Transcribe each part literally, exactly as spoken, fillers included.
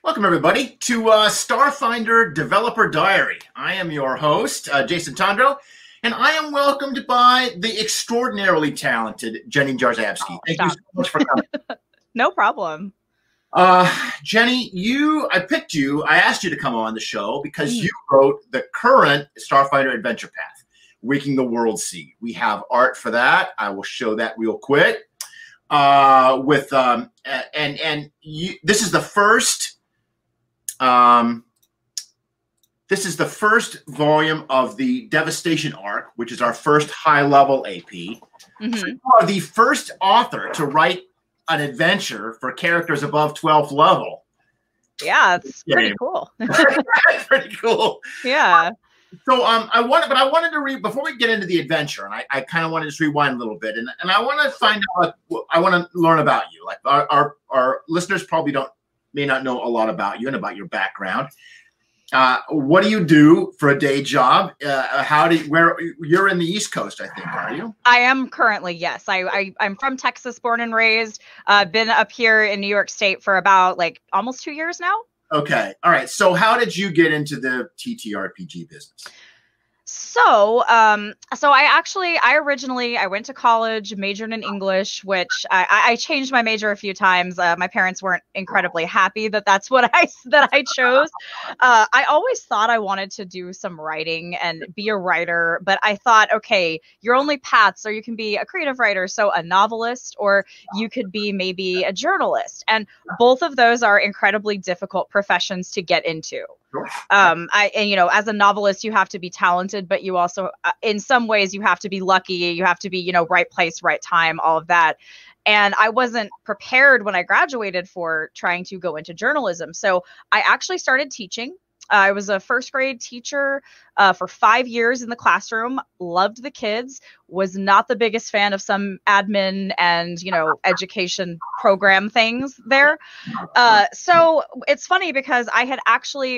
Welcome, everybody, to uh, Starfinder Developer Diary. I am your host, uh, Jason Tondro, and I am welcomed by the extraordinarily talented Jenny Jarzabski. Oh, Thank stop. you so much for coming. No problem. Uh, Jenny, you, I picked you, I asked you to come on the show because Mm. you wrote the current Starfinder Adventure Path, Waking the World Sea. We have art for that. I will show that real quick. Uh, with um, and and you, this is the first. Um, this is the first volume of the Devastation arc, which is our first high-level A P. Mm-hmm. So you are the first author to write an adventure for characters above twelfth level. Yeah, it's pretty Game. cool. Pretty cool. Yeah. So um, I wanted, but I wanted to read before we get into the adventure, and I, I kind of want to just rewind a little bit, and, and I want to find out. Like, I want to learn about you. Like our, our our listeners probably don't may not know a lot about you and about your background. Uh, what do you do for a day job? Uh, how do you, where you're in the East Coast, I think, are you? I am currently, yes. I, I I'm from Texas, born and raised. Uh, been up here in New York State for about like almost two years now. Okay, all right. So how did you get into the T T R P G business? So, um, so I actually, I originally, I went to college, majored in English, which I, I changed my major a few times. Uh, my parents weren't incredibly happy that that's what I, that I chose. Uh, I always thought I wanted to do some writing and be a writer, but I thought, okay, your only paths are you can be a creative writer, so a novelist, or you could be maybe a journalist. And both of those are incredibly difficult professions to get into. Um, I, and, you know, as a novelist, you have to be talented, but you also, uh, in some ways, you have to be lucky. You have to be, you know, right place, right time, all of that. And I wasn't prepared when I graduated for trying to go into journalism. So I actually started teaching. Uh, I was a first grade teacher uh, for five years in the classroom, loved the kids, was not the biggest fan of some admin and, you know, education program things there. Uh, so it's funny because I had actually,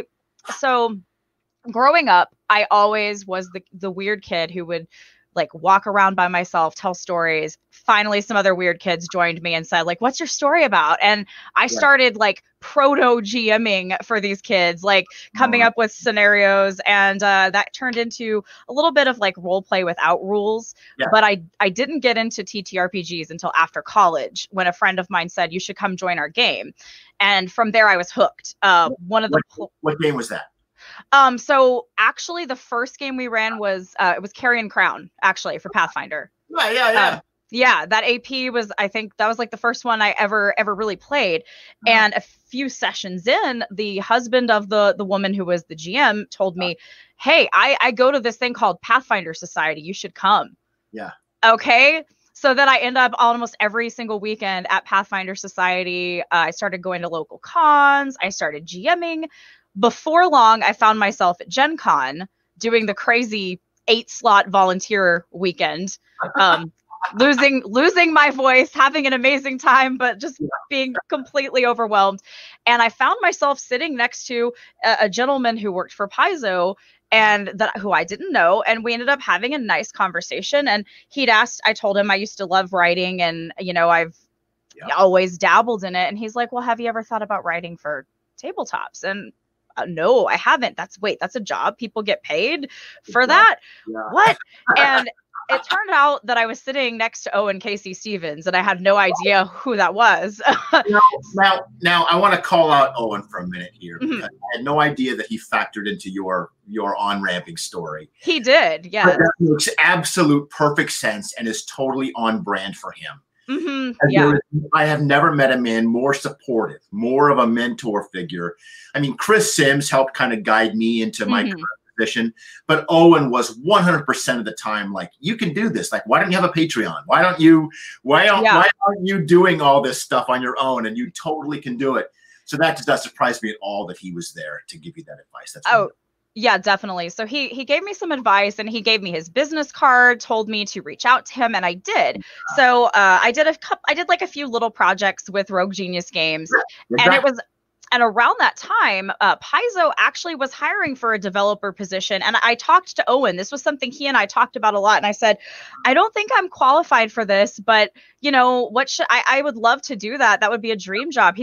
so growing up, I always was the, the weird kid who would like walk around by myself, tell stories. Finally, some other weird kids joined me and said, like, what's your story about? And I started like proto GMing for these kids, like coming up with scenarios. And uh, that turned into a little bit of like role play without rules. Yeah. But I, I didn't get into T T R P Gs until after college, when a friend of mine said, you should come join our game. And from there, I was hooked. Uh, one of the What, what game was that? Um, so actually the first game we ran was, uh, it was Carrion Crown, actually, for Pathfinder. Yeah, yeah, yeah. Um, yeah, that A P was, I think that was like the first one I ever, ever really played. Uh-huh. And a few sessions in, the husband of the, the woman who was the G M told me, hey, I, I go to this thing called Pathfinder Society. You should come. Yeah. Okay. So then I end up almost every single weekend at Pathfinder Society. Uh, I started going to local cons. I started GMing. Before long, I found myself at Gen Con doing the crazy eight slot volunteer weekend, um, losing losing my voice, having an amazing time, but just being completely overwhelmed. And I found myself sitting next to a, a gentleman who worked for Paizo and that who I didn't know. And we ended up having a nice conversation. And he'd asked, I told him I used to love writing and, you know, I've yeah. always dabbled in it. And he's like, well, have you ever thought about writing for tabletops? And Uh, no, I haven't. That's wait, that's a job. People get paid for that. Yeah. What? And it turned out that I was sitting next to Owen Casey Stevens, and I had no idea who that was. now, now, now, I want to call out Owen for a minute here because mm-hmm. I had no idea that he factored into your your on-ramping story. He did, yeah. That makes absolute perfect sense and is totally on brand for him. Mm-hmm. Yeah. I have never met a man more supportive, more of a mentor figure. I mean, Chris Sims helped kind of guide me into my mm-hmm. position, but Owen was one hundred percent of the time like, you can do this. Like, why don't you have a Patreon? Why don't you, why don't, yeah. why aren't you doing all this stuff on your own? And you totally can do it. So that does not surprise me at all that he was there to give you that advice. That's oh. Yeah, definitely. So he he gave me some advice and he gave me his business card, told me to reach out to him, and I did. So uh, I did a couple, I did like a few little projects with Rogue Genius Games, yeah, and it was, and around that time, uh, Paizo actually was hiring for a developer position, and I talked to Owen. This was something he and I talked about a lot, and I said, I don't think I'm qualified for this, but you know what? Should I? I would love to do that. That would be a dream job. He's like,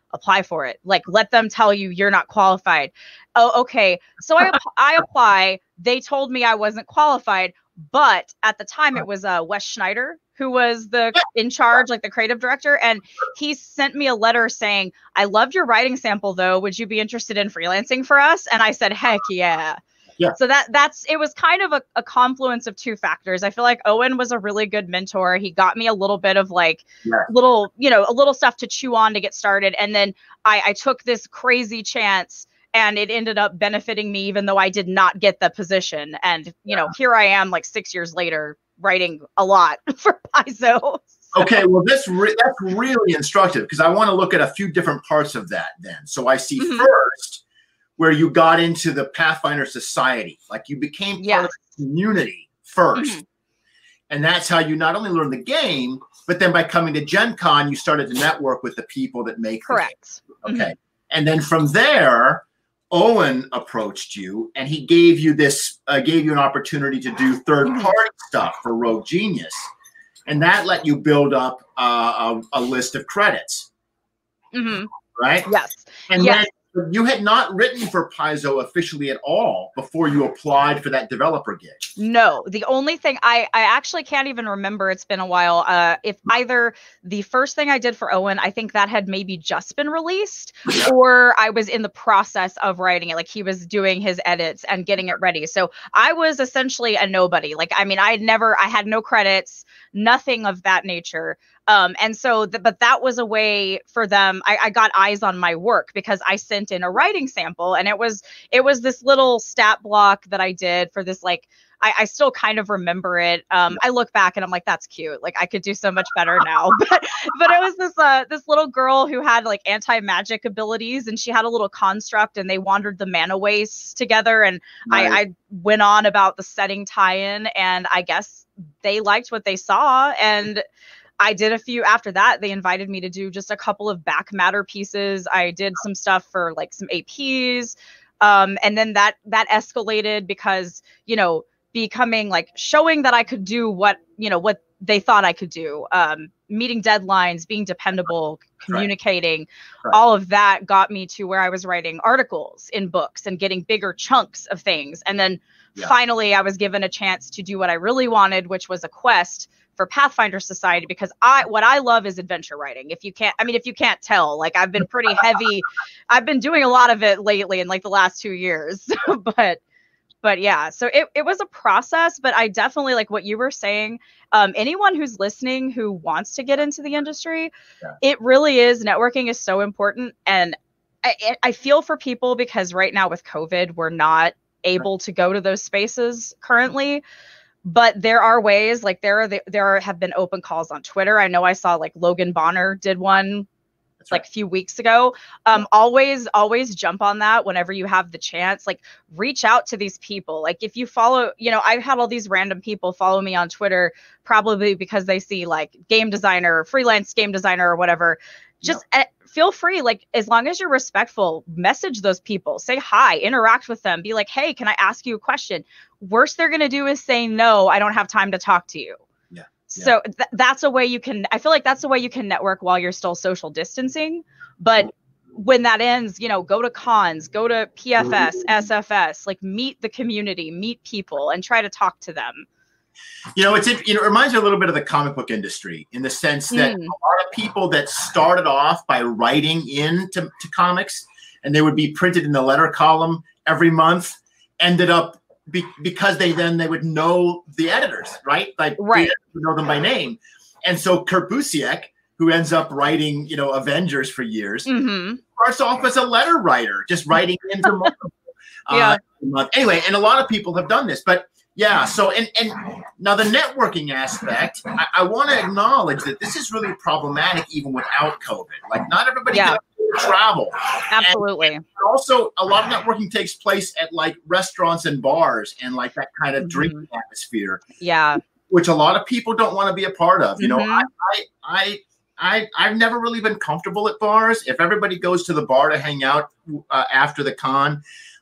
apply for it. Like, let them tell you you're not qualified. Oh, okay. So I, I apply. They told me I wasn't qualified, but at the time it was uh, Wes Schneider who was the in charge, like the creative director. And he sent me a letter saying, I loved your writing sample though. Would you be interested in freelancing for us? And I said, heck yeah. Yeah. So that that's it was kind of a, a confluence of two factors. I feel like Owen was a really good mentor. He got me a little bit of like Yeah. little, you know, a little stuff to chew on to get started. And then I, I took this crazy chance and it ended up benefiting me, even though I did not get the position. And, you Yeah. know, here I am like six years later writing a lot for Paizo. Okay, well, this re- that's really instructive because I want to look at a few different parts of that then. So I see Mhm. first where you got into the Pathfinder Society, like you became part Yeah. of the community first. Mhm. And that's how you not only learn the game, but then by coming to Gen Con, you started to network with the people that make the game. Correct. Okay. And then from there, Owen approached you and he gave you this, uh, gave you an opportunity to do third party stuff for Rogue Genius. And that let you build up uh, a, a list of credits, Mhm. right? Yes. And Yes. then you had not written for Paizo officially at all before you applied for that developer gig. No, the only thing I, I actually can't even remember. It's been a while. Uh, if either the first thing I did for Owen, I think that had maybe just been released, Yeah. or I was in the process of writing it. Like he was doing his edits and getting it ready. So I was essentially a nobody. Like, I mean, I had never, I had no credits, nothing of that nature. Um, and so, the, but that was a way for them. I, I got eyes on my work because I sent in a writing sample, and it was it was this little stat block that I did for this. Like, I, I still kind of remember it. Um, I look back and I'm like, that's cute. Like, I could do so much better now. but but it was this uh this little girl who had like anti magic abilities, and she had a little construct, and they wandered the mana wastes together. And Right. I, I went on about the setting tie-in, and I guess they liked what they saw, and I did a few after that. They invited me to do just a couple of back matter pieces. I did some stuff for like some A Ps. Um, and then that, that escalated because, you know, becoming like showing that I could do what, you know, what they thought I could do. Um, meeting deadlines, being dependable, communicating, Right. all of that got me to where I was writing articles in books and getting bigger chunks of things. And then Yeah. finally I was given a chance to do what I really wanted, which was a quest for Pathfinder Society, because I what I love is adventure writing. If you can't, I mean, if you can't tell, like I've been pretty heavy. I've been doing a lot of it lately in like the last two years. but but yeah, so it, it was a process, but I definitely like what you were saying. Um, anyone who's listening who wants to get into the industry, Yeah. it really is. Networking is so important. And I, I feel for people because right now with COVID, we're not able to go to those spaces currently. But there are ways, like there are the, there are, have been open calls on Twitter. I know I saw like Logan Bonner did one That's like right. a few weeks ago. Um, always, always jump on that whenever you have the chance. Like reach out to these people. Like if you follow, you know, I've had all these random people follow me on Twitter, probably because they see like game designer, freelance game designer or whatever. Just uh, feel free, like as long as you're respectful, message those people, say hi, interact with them, be like, hey, can I ask you a question? Worst they're going to do is say, no, I don't have time to talk to you. Yeah. So th- that's a way you can, I feel like that's a way you can network while you're still social distancing. But when that ends, you know, go to cons, go to P F S, S F S, like meet the community, meet people and try to talk to them. You know, it's it, you know, it reminds me a little bit of the comic book industry in the sense that Mm. a lot of people that started off by writing into to comics and they would be printed in the letter column every month ended up be, because they then they would know the editors, right? Like Right. they would know them by name. And so Kurt Busiek, who ends up writing, you know, Avengers for years, Mm-hmm. starts off as a letter writer, just writing into multiple. Yeah. Uh, month. Anyway, and a lot of people have done this, but yeah. So, and and now the networking aspect, I, I want to acknowledge that this is really problematic even without COVID. Like, not everybody Yeah. can travel. Absolutely. And also, a lot of networking takes place at like restaurants and bars and like that kind of Mhm. drinking atmosphere, Yeah. which a lot of people don't want to be a part of. You know, Mhm. I, I, I, I, I've never really been comfortable at bars. If everybody goes to the bar to hang out uh, after the con,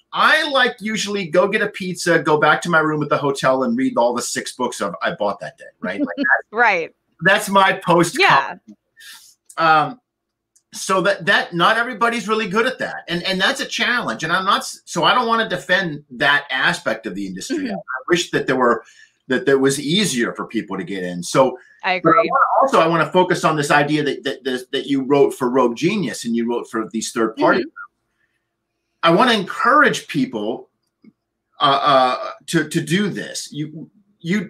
I like usually go get a pizza, go back to my room at the hotel, and read all the six books of I bought that day. Right, like that, Right. that's my post. Yeah. Um, so that that not everybody's really good at that, and and that's a challenge. And I'm not so I don't want to defend that aspect of the industry. Mm-hmm. I wish that there were that there was easier for people to get in. So I agree. I wanna, also, I want to focus on this idea that that that you wrote for Rogue Genius and you wrote for these third parties. Mm-hmm. I want to encourage people uh, uh, to to do this. You you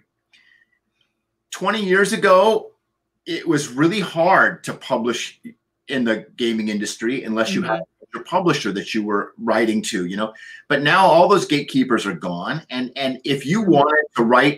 twenty years ago, it was really hard to publish in the gaming industry unless you mm-hmm. had your publisher that you were writing to, you know. But now all those gatekeepers are gone, and and if you wanted to write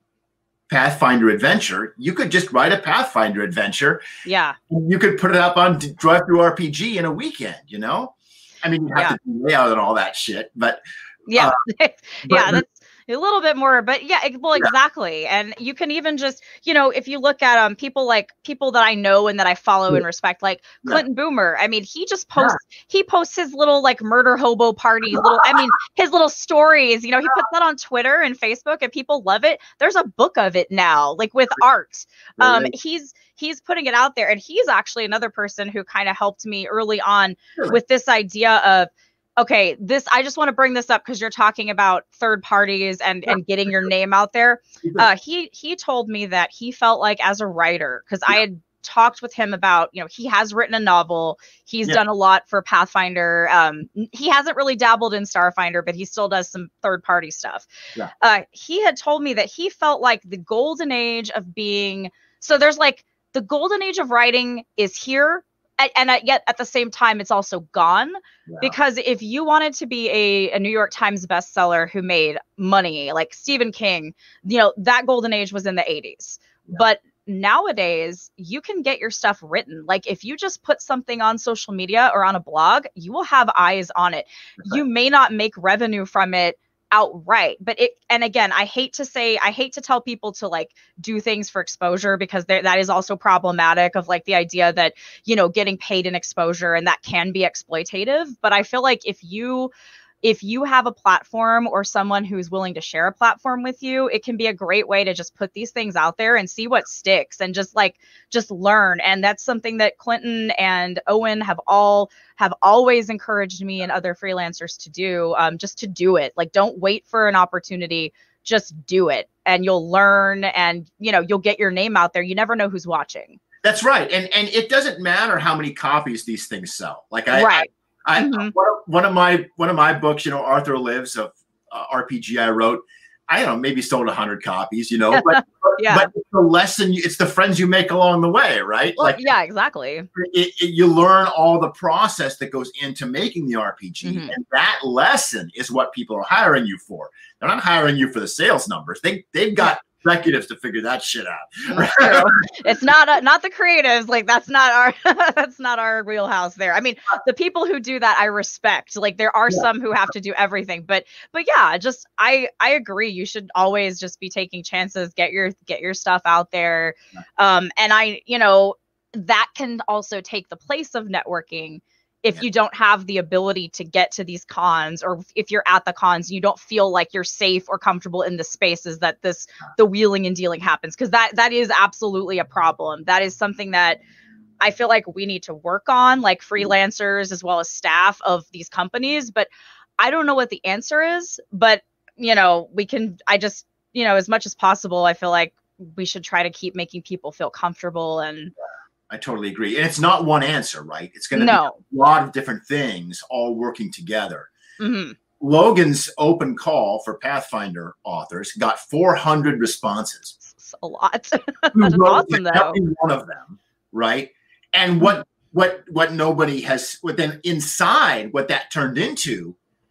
Pathfinder Adventure, you could just write a Pathfinder Adventure. Yeah, you could put it up on Drive Through R P G in a weekend. You know, I mean, you have yeah. to do layout and all that shit, but yeah, uh, yeah, that's a little bit more, but yeah, well, exactly. Yeah. And you can even just, you know, if you look at um people like people that I know and that I follow yeah. and respect, like Clinton yeah. Boomer. I mean, he just posts, yeah. he posts his little like murder hobo parties, little, I mean, his little stories, you know, he puts that on Twitter and Facebook and people love it. There's a book of it now, like with art. Um, really? he's, he's putting it out there, and he's actually another person who kind of helped me early on sure. with this idea of, okay, this, I just want to bring this up because you're talking about third parties and, and getting your name out there. Uh, he, he told me that he felt like as a writer, because I had talked with him about, you know, he has written a novel. He's yeah. done a lot for Pathfinder. Um, he hasn't really dabbled in Starfinder, but he still does some third party stuff. Yeah. Uh, he had told me that he felt like the golden age of being, so there's like the golden age of writing is here. And yet at the same time, it's also gone. Yeah. Because if you wanted to be a, a New York Times bestseller who made money, like Stephen King, you know, that golden age was in the eighties. Yeah. But nowadays, you can get your stuff written. Like if you just put something on social media or on a blog, you will have eyes on it. Okay. You may not make revenue from it outright, but it, and again, I hate to say, I hate to tell people to like do things for exposure, because there, that is also problematic of like the idea that, you know, getting paid in exposure, and that can be exploitative. But I feel like if you, if you have a platform or someone who's willing to share a platform with you, it can be a great way to just put these things out there and see what sticks and just like, just learn. And that's something that Clinton and Owen have all have always encouraged me and other freelancers to do, um, just to do it. Like, don't wait for an opportunity, just do it, and you'll learn, and, you know, you'll get your name out there. You never know who's watching. That's right. And, and it doesn't matter how many copies these things sell. Like I, right. I I, mm-hmm. one, of, one of my one of my books, you know, Arthur Lives, of uh, R P G I wrote, I don't know, maybe sold a hundred copies, you know, but, yeah. but it's the lesson, it's the friends you make along the way, right? Well, like, yeah, exactly. It, it, you learn all the process that goes into making the R P G, mm-hmm. and that lesson is what people are hiring you for. They're not hiring you for the sales numbers. They they've got executives to figure that shit out. It's not uh, not the creatives. Like that's not our that's not our wheelhouse there. I mean, the people who do that I respect. Like there are yeah. some who have to do everything, but but yeah, just I I agree. You should always just be taking chances. Get your get your stuff out there, um, and I you know that can also take the place of networking. If you don't have the ability to get to these cons, or if you're at the cons, you don't feel like you're safe or comfortable in the spaces that this, the wheeling and dealing happens. Cause that, that is absolutely a problem. That is something that I feel like we need to work on, like freelancers as well as staff of these companies. But I don't know what the answer is, but you know, we can, I just, you know, as much as possible, I feel like we should try to keep making people feel comfortable. And I totally agree. And it's not one answer, right? It's going to no. be a lot of different things all working together. Mm-hmm. Logan's open call for Pathfinder authors got four hundred responses. It's a lot. That's awesome, though. Every one of them, right? And what what what nobody has, what then inside what that turned into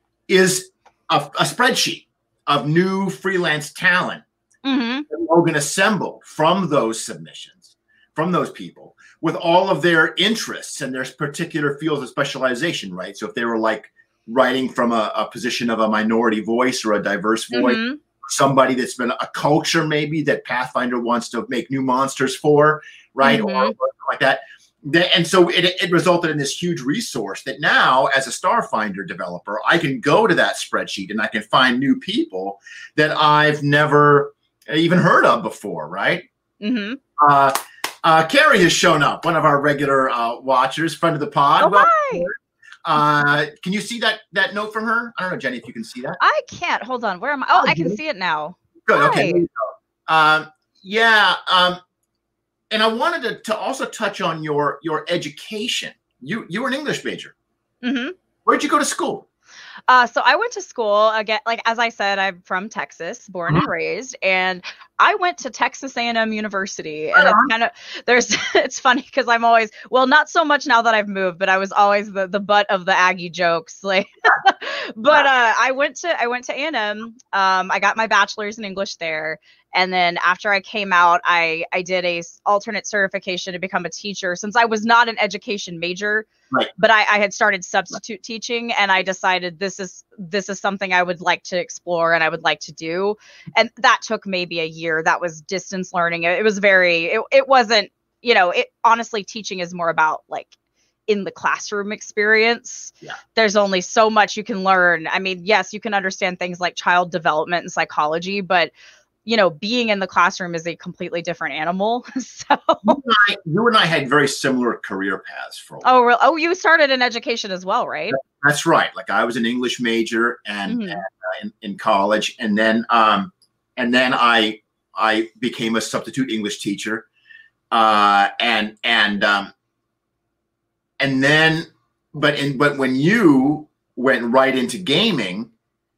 is a, a spreadsheet of new freelance talent mm-hmm. that Logan assembled from those submissions, from those people, with all of their interests and their particular fields of specialization, right? So if they were like writing from a, a position of a minority voice or a diverse voice, mm-hmm. somebody that's been a culture maybe that Pathfinder wants to make new monsters for, right? Mm-hmm. Or, or like that. And so it, it resulted in this huge resource that now, as a Starfinder developer, I can go to that spreadsheet and I can find new people that I've never even heard of before, right? Mm-hmm. Uh, Uh, Carrie has shown up, one of our regular uh, watchers, friend of the pod. Oh, Well, hi. Uh, can you see that that note from her? I don't know, Jenny, if you can see that. I can't. Hold on. Where am I? Oh, I can see it now. Good. Hi. Okay. There you go. Um, yeah. Um, and I wanted to, to also touch on your your education. You you were an English major. Mm-hmm. Where'd you go to school? Uh, so I went to school again, like as I said, I'm from Texas, born Mhm. and raised, and I went to Texas A and M University, and Right it's on. kind of there's it's funny because I'm always well, not so much now that I've moved, but I was always the the butt of the Aggie jokes, like. But uh, I went to I went to A and M. Um, I got my bachelor's in English there, and then after I came out, I I did a s- alternate certification to become a teacher since I was not an education major. Right. But I, I had started substitute teaching, and I decided this is this is something I would like to explore and I would like to do. And that took maybe a year. That was distance learning. It, it was very it, it wasn't, you know, it honestly teaching is more about like in the classroom experience. Yeah. There's only so much you can learn. I mean, yes, you can understand things like child development and psychology, but you know, being in the classroom is a completely different animal. So, You and, I, you and I had very similar career paths for a while. oh, real, oh, you started in education as well, right? That's right. Like I was an English major and, Mhm. and uh, in, in college, and then um, and then I I became a substitute English teacher, uh, and and um, and then but in but when you went right into gaming,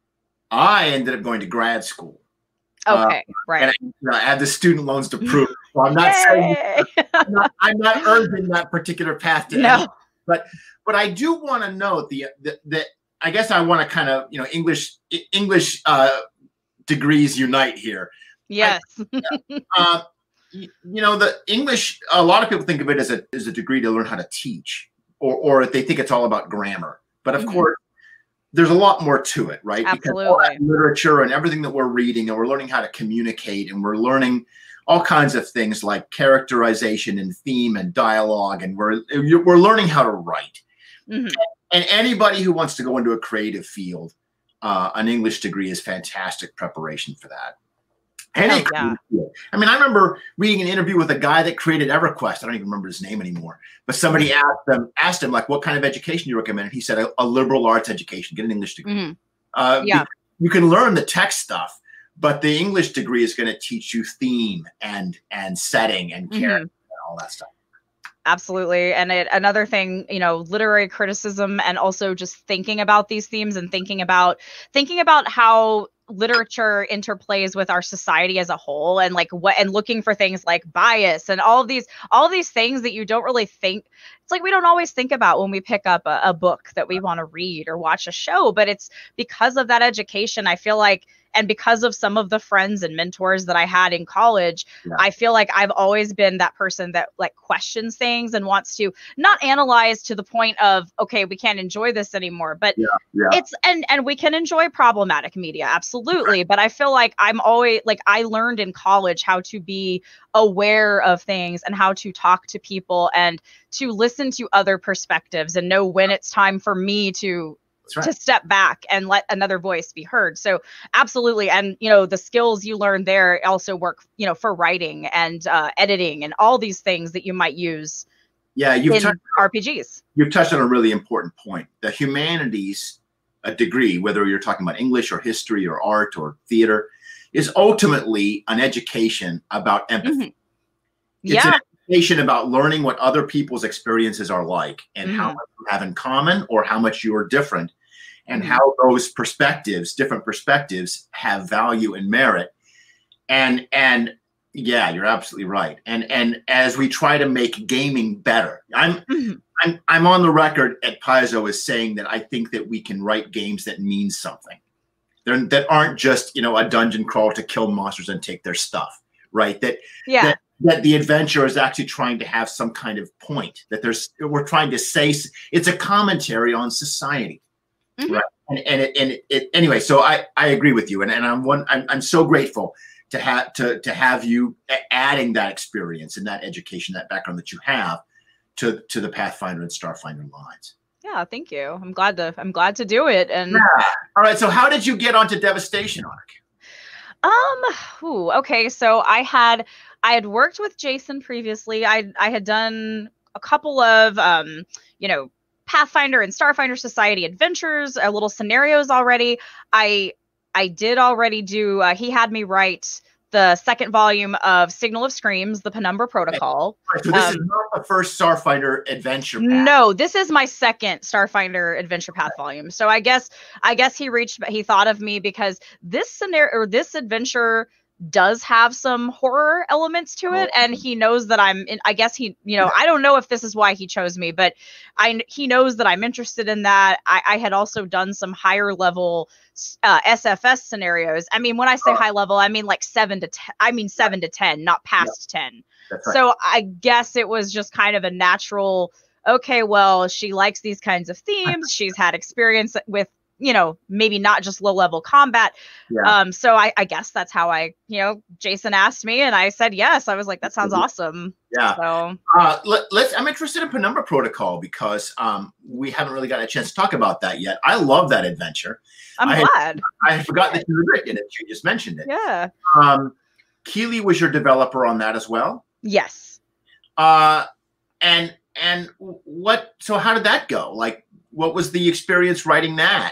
I ended up going to grad school. Okay, Uh, right. and I, you know, I had the student loans to prove. So I'm not saying Yay! I'm not, I'm not urging that particular path to No. anyone, but but I do want to note the that I guess I want to kind of, you know, English English uh, degrees unite here. Yes. Uh, you, you know, the English. A lot of people think of it as a as a degree to learn how to teach, or or they think it's all about grammar. But of Mhm. course, there's a lot more to it, right? Because all that Absolutely. literature and everything that we're reading, and we're learning how to communicate, and we're learning all kinds of things like characterization and theme and dialogue, and we're we're learning how to write. Mhm. And anybody who wants to go into a creative field, uh, an English degree is fantastic preparation for that. Any Oh, yeah. creative field. I mean, I remember reading an interview with a guy that created EverQuest. I don't even remember his name anymore. But somebody asked him, asked him like, what kind of education do you recommend? And he said, a, a liberal arts education, get an English degree. Mhm. Uh, Yeah. because you can learn the tech stuff, but the English degree is going to teach you theme and and setting and Mhm. character and all that stuff. Absolutely. And it, another thing, you know, literary criticism and also just thinking about these themes and thinking about thinking about how literature interplays with our society as a whole, and like what and looking for things like bias and all of these all of these things that you don't really think, it's like we don't always think about when we pick up a, a book that we want to read or watch a show. But it's because of that education, I feel like, and because of some of the friends and mentors that I had in college, Yeah. I feel like I've always been that person that like questions things and wants to not analyze to the point of, okay, we can't enjoy this anymore, but Yeah, yeah. it's and and we can enjoy problematic media, absolutely. But I feel like I'm always like I learned in college how to be aware of things and how to talk to people and to listen to other perspectives and know when it's time for me to That's right. to step back and let another voice be heard. So absolutely. And, you know, the skills you learn there also work, you know, for writing and uh, editing and all these things that you might use Yeah, you've in touched, R P Gs. you've touched on a really important point. The humanities, a degree, whether you're talking about English or history or art or theater, is ultimately an education about empathy. Mhm. It's Yeah. an education about learning what other people's experiences are like and how Mhm. much you have in common or how much you're different, and Mhm. how those perspectives, different perspectives, have value and merit. And and yeah, you're absolutely right. And and as we try to make gaming better, I'm Mhm. I'm I'm on the record at Paizo as saying that I think that we can write games that mean something. They're, that aren't just, you know, a dungeon crawl to kill monsters and take their stuff, right? That Yeah. that that the adventure is actually trying to have some kind of point. That there's we're trying to say it's a commentary on society, Mhm. right? And and it, and it, it anyway. So I I agree with you, and and I'm one I'm I'm so grateful to have to to have you adding that experience and that education, that background that you have to to the Pathfinder and Starfinder lines. Yeah, thank you. I'm glad to I'm glad to do it. And Yeah. All right. So how did you get onto Devastation Arc? Um, ooh, okay, so I had I had worked with Jason previously. I I had done a couple of um, you know, Pathfinder and Starfinder Society adventures, uh, little scenarios already. I I did already do uh, he had me write the second volume of Signal of Screams, the Penumbra Protocol. Right, so this um, is not the first Starfinder adventure path. No, this is my second Starfinder Adventure Path volume. So I guess I guess he reached he thought of me because this scenario or this adventure does have some horror elements to it, and he knows that I'm in, I guess he, you know, I don't know if this is why he chose me, but I he knows that I'm interested in that. I, I had also done some higher level uh, S F S scenarios. I mean, when I say high level, I mean like seven to ten. I mean seven to ten, not past yeah. ten. That's right. So I guess it was just kind of a natural. Okay, well, she likes these kinds of themes. She's had experience with, you know, maybe not just low level combat. Yeah. Um, so I, I guess that's how I, you know, Jason asked me and I said yes. I was like, that sounds awesome. Yeah. So uh, let, let's. I'm interested in Penumbra Protocol because um, we haven't really got a chance to talk about that yet. I love that adventure. I'm I glad. Had, I had forgotten that you had written it. You just mentioned it. Yeah. Um, Keeley was your developer on that as well. Yes. Uh, and and what? So how did that go? Like, what was the experience writing that?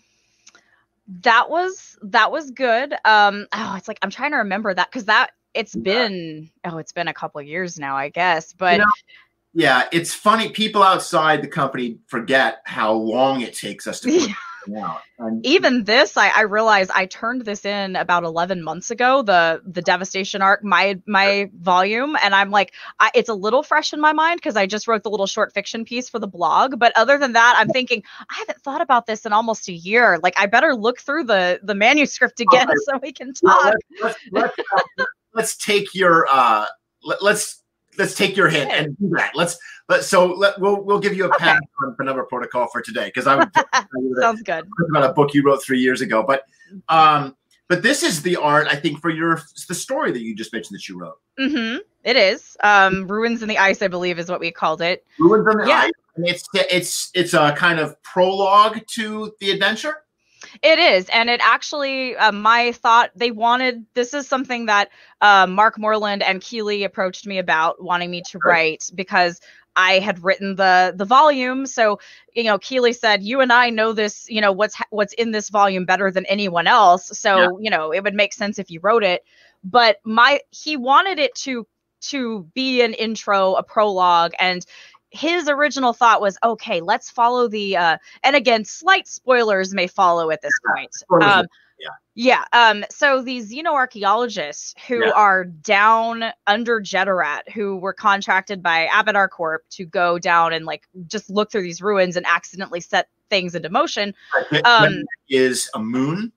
That was that was good. Um, oh, it's like I'm trying to remember that because that it's been oh, it's been a couple of years now, I guess. But you know, yeah, it's funny. People outside the company forget how long it takes us to put it out. And even this, I, I realized I turned this in about eleven months ago. The the Devastation arc, my my volume, and I'm like, I, it's a little fresh in my mind because I just wrote the little short fiction piece for the blog. But other than that, I'm thinking I haven't thought about this in almost a year. Like I better look through the the manuscript again okay. so we can talk. Well, let's, let's, let's, uh, let's take your uh, let, let's. Let's take your hint and do that. Let's let so let we'll we'll give you a okay. pass on Penumbra Protocol for today because I would sounds good about a book you wrote three years ago. But um, but this is the art I think for your the story that you just mentioned that you wrote. Mm-hmm. It is um, Ruins in the Ice, I believe, is what we called it. Ruins in the yeah. Ice. And it's it's it's a kind of prologue to the adventure. It is. And it actually, uh, my thought, they wanted, this is something that uh, Mark Moreland and Keeley approached me about wanting me to write because I had written the the volume. So, you know, Keeley said, you and I know this, you know, what's what's in this volume better than anyone else. So, yeah. you know, it would make sense if you wrote it. But my he wanted it to to be an intro, a prologue, and his original thought was, okay, let's follow the, uh, and again, slight spoilers may follow at this point. Um, yeah. Yeah. Um, so these xenoarchaeologists who yeah. are down under Jedorat, who were contracted by Abadar Corp to go down and like just look through these ruins and accidentally set things into motion. Um, is a moon.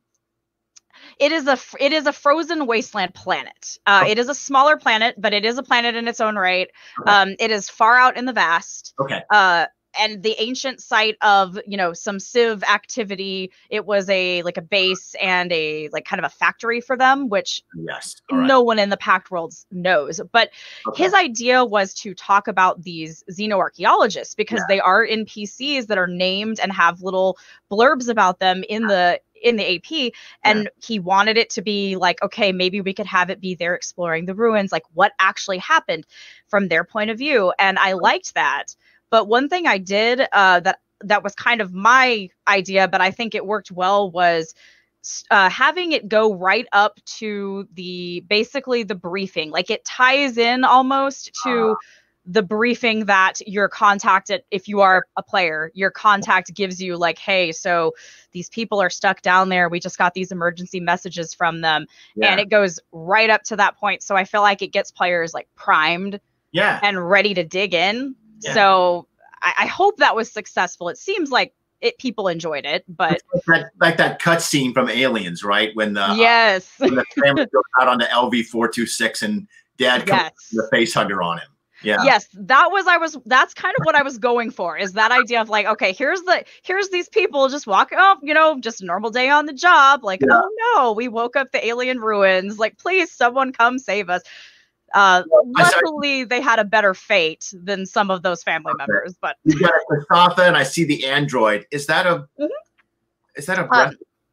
It is a it is a frozen wasteland planet. Uh, oh. It is a smaller planet, but it is a planet in its own right. Okay. Um, it is far out in the vast. Okay. Uh, and the ancient site of, you know, some civ activity. It was a like a base and a like kind of a factory for them, which yes, right. no one in the Pact worlds knows. But okay. his idea was to talk about these xenoarchaeologists because yeah. they are N P Cs that are named and have little blurbs about them in the in the A P, and yeah. he wanted it to be like, okay, maybe we could have it be there exploring the ruins, like what actually happened from their point of view. And I liked that. But one thing I did uh, that that was kind of my idea, but I think it worked well, was uh, having it go right up to the basically the briefing. Like it ties in almost to uh. the briefing that your contact, at, if you are a player, your contact gives you like, hey, so these people are stuck down there. We just got these emergency messages from them. Yeah. And it goes right up to that point. So I feel like it gets players like primed yeah. and ready to dig in. Yeah. So I, I hope that was successful. It seems like it people enjoyed it, but like that, like that cut scene from Aliens, right? When the, yes. uh, when the family goes out on the L V four twenty-six and dad comes yes. with the face hugger on him. Yeah. Yes, that was I was that's kind of what I was going for, is that idea of like, okay, here's the here's these people just walking up, you know, just a normal day on the job, like, yeah. oh no, we woke up the alien ruins, like, please someone come save us. Uh well, luckily they had a better fate than some of those family okay. members, but you got Mustafa and I see the android. Is that a mm-hmm. is that a breath? Um,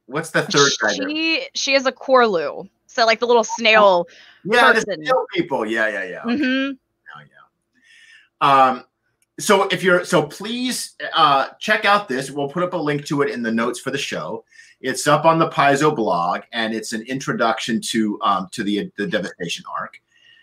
What's the third guy? She she is a Corlu. So like the little snail yeah, person. The snail people. Yeah, yeah, yeah. Okay. Mm-hmm. Oh, yeah. Um, so if you're so please uh, check out this. We'll put up a link to it in the notes for the show. It's up on the Paizo blog, and it's an introduction to um, to the the Devastation arc.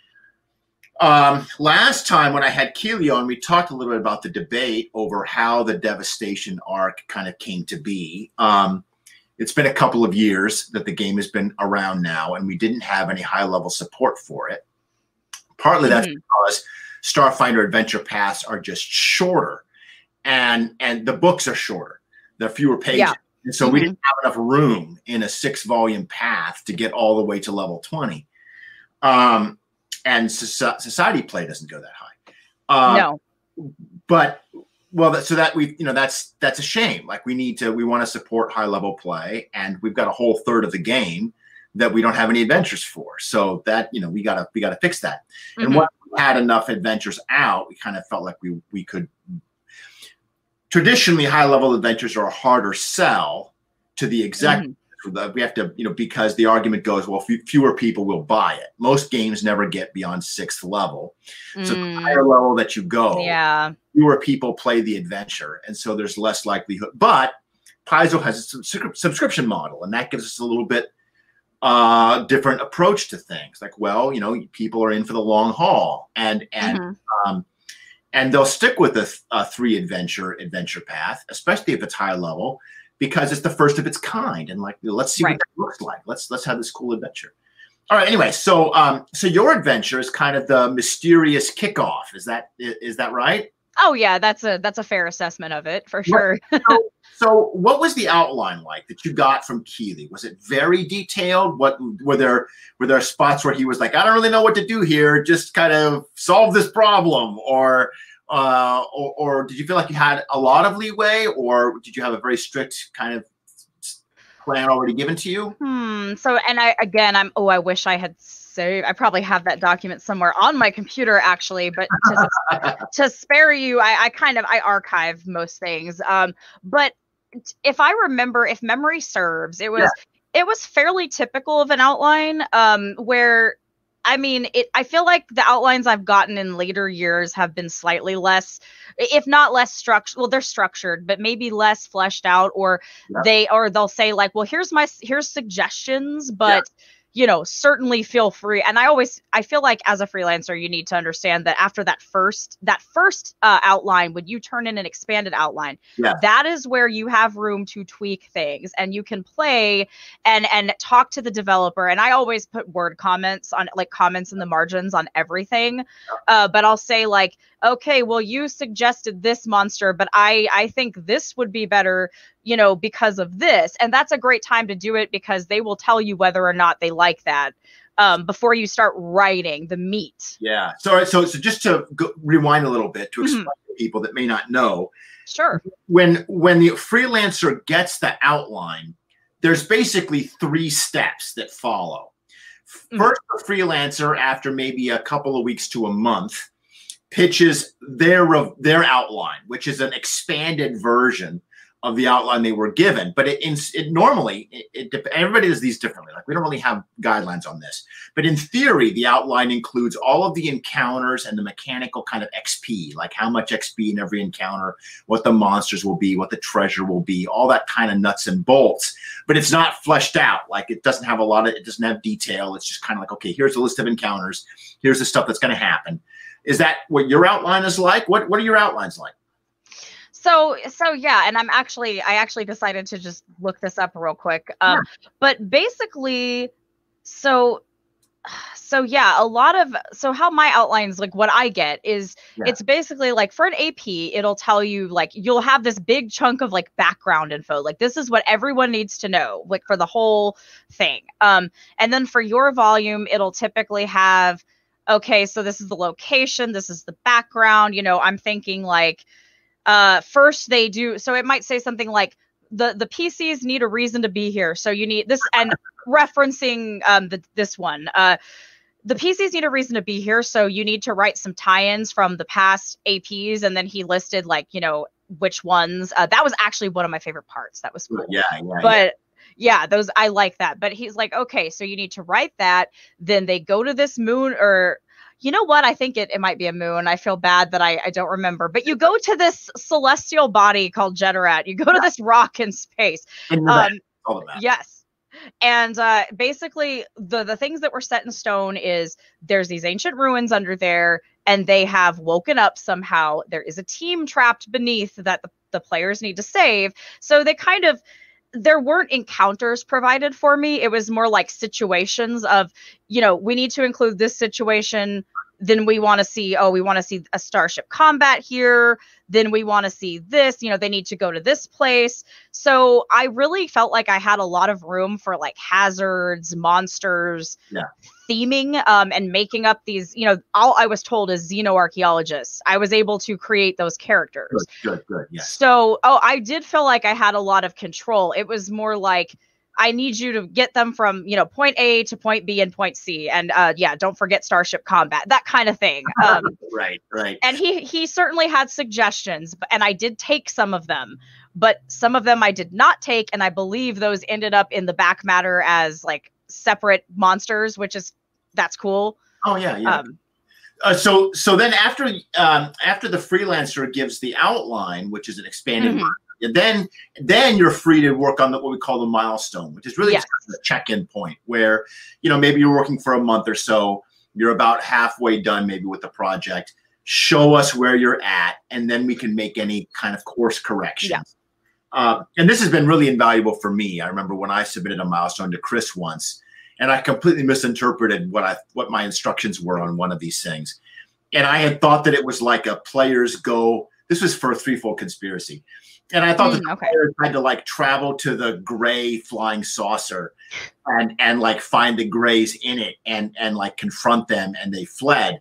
Um, last time when I had Keely on, we talked a little bit about the debate over how the Devastation arc kind of came to be. Um, it's been a couple of years that the game has been around now, and we didn't have any high-level support for it. Partly that's mm-hmm. because Starfinder Adventure Paths are just shorter, and and the books are shorter. There are fewer pages. Yeah. And so mm-hmm. we didn't have enough room in a six-volume path to get all the way to level twenty. Um, and society play doesn't go that high. Um, no. But, well, that, so that we, you know, that's that's a shame. Like we need to, we want to support high-level play, and we've got a whole third of the game that we don't have any adventures for. So that, you know, we gotta we gotta fix that. Mm-hmm. And once we had enough adventures out, we kind of felt like we we could. Traditionally, high-level adventures are a harder sell to the exec. Mm-hmm. We have to, you know, because the argument goes, well, f- fewer people will buy it. Most games never get beyond sixth level. Mm. So the higher level that you go, yeah, fewer people play the adventure. And so there's less likelihood. But Paizo has a sub- subscription model, and that gives us a little bit uh, different approach to things. Like, well, you know, people are in for the long haul, and and mm-hmm. um, and they'll stick with a, th- a three adventure adventure path, especially if it's high level, because it's the first of its kind. And like, let's see right. what that looks like. Let's let's have this cool adventure. All right. Anyway, so um, so your adventure is kind of the mysterious kickoff. Is that is that right? Oh yeah, that's a that's a fair assessment of it for sure. so, so what was the outline like that you got from Keely? Was it very detailed? What were there were there spots where he was like, I don't really know what to do here, just kind of solve this problem, or uh, or, or did you feel like you had a lot of leeway, or did you have a very strict kind of plan already given to you? Hmm. So, and I again, I'm oh, I wish I had saved. I probably have that document somewhere on my computer, actually. But to, to spare you, I, I kind of I archive most things. Um, but if I remember, if memory serves, it was yeah. it was fairly typical of an outline. Um, where I mean, it. I feel like the outlines I've gotten in later years have been slightly less, if not less structured. Well, they're structured, but maybe less fleshed out, or yeah. they, or they'll say like, well, here's my, here's suggestions, but yeah. you know, certainly feel free. And I always, I feel like as a freelancer, you need to understand that after that first, that first uh, outline, when you turn in an expanded outline, yeah. that is where you have room to tweak things, and you can play and, and talk to the developer. And I always put word comments on, like comments in the margins on everything. Uh, but I'll say like, okay, well, you suggested this monster, but I, I think this would be better, you know, because of this. And that's a great time to do it, because they will tell you whether or not they like that um, before you start writing the meat. Yeah. So, so, so just to go, rewind a little bit to explain mm-hmm. to people that may not know. Sure. When, when the freelancer gets the outline, there's basically three steps that follow. Mm-hmm. First, the freelancer, after maybe a couple of weeks to a month, pitches their their outline, which is an expanded version of the outline they were given. But it, it, it normally, it, it, everybody does these differently. Like, we don't really have guidelines on this. But in theory, the outline includes all of the encounters and the mechanical kind of X P, like how much X P in every encounter, what the monsters will be, what the treasure will be, all that kind of nuts and bolts. But it's not fleshed out. Like, it doesn't have a lot of, it doesn't have detail. It's just kind of like, okay, here's a list of encounters. Here's the stuff that's going to happen. Is that what your outline is like? What What are your outlines like? So, so yeah, and I'm actually, I actually decided to just look this up real quick. Um, yeah. But basically, so, so yeah, a lot of, so how my outlines, like what I get is, yeah. it's basically like for an A P, it'll tell you like, you'll have this big chunk of like background info. Like, this is what everyone needs to know, like for the whole thing. Um, and then for your volume, it'll typically have, okay, so this is the location, this is the background, you know, I'm thinking like, uh, first they do, so it might say something like, the, the P Cs need a reason to be here. So you need this, and referencing um, the, this one, uh, the P Cs need a reason to be here. So you need to write some tie-ins from the past A Ps. And then he listed like, you know, which ones, uh, that was actually one of my favorite parts. That was cool. Yeah, yeah, but, Yeah, those I like that. But he's like, okay, so you need to write that. Then they go to this moon, or you know what? I think it, it might be a moon. I feel bad that I, I don't remember. But you go to this celestial body called Jeterat. You go to this rock in space. Um, all of that. Yes. And uh, basically, the, the things that were set in stone is there's these ancient ruins under there, and they have woken up somehow. There is a team trapped beneath that the, the players need to save. So they kind of, there weren't encounters provided for me. It was more like situations of, you know, we need to include this situation. Then we want to see, oh, we want to see a starship combat here. Then we want to see this, you know, they need to go to this place. So I really felt like I had a lot of room for like hazards, monsters, yeah. theming, um, and making up these, you know, all I was told is xenoarchaeologists. I was able to create those characters. Good, good, good. Yes. So, oh, I did feel like I had a lot of control. It was more like, I need you to get them from, you know, point A to point B and point C. And uh, yeah, don't forget starship combat, that kind of thing. Um, right, right. And he he certainly had suggestions, and I did take some of them, but some of them I did not take. And I believe those ended up in the back matter as like separate monsters, which is, that's cool. Oh, yeah, yeah. Um, uh, so so then after um, after the freelancer gives the outline, which is an expanded mm-hmm. And then, then you're free to work on the, what we call the milestone, which is really yes. a check-in point where, you know, maybe you're working for a month or so, you're about halfway done maybe with the project. Show us where you're at, and then we can make any kind of course corrections. Yeah. Uh, and this has been really invaluable for me. I remember when I submitted a milestone to Chris once, and I completely misinterpreted what I what my instructions were on one of these things. And I had thought that it was like a players go, this was for a threefold conspiracy. And I thought mm, the okay. players had to like travel to the gray flying saucer and and like find the grays in it and and like confront them, and they fled.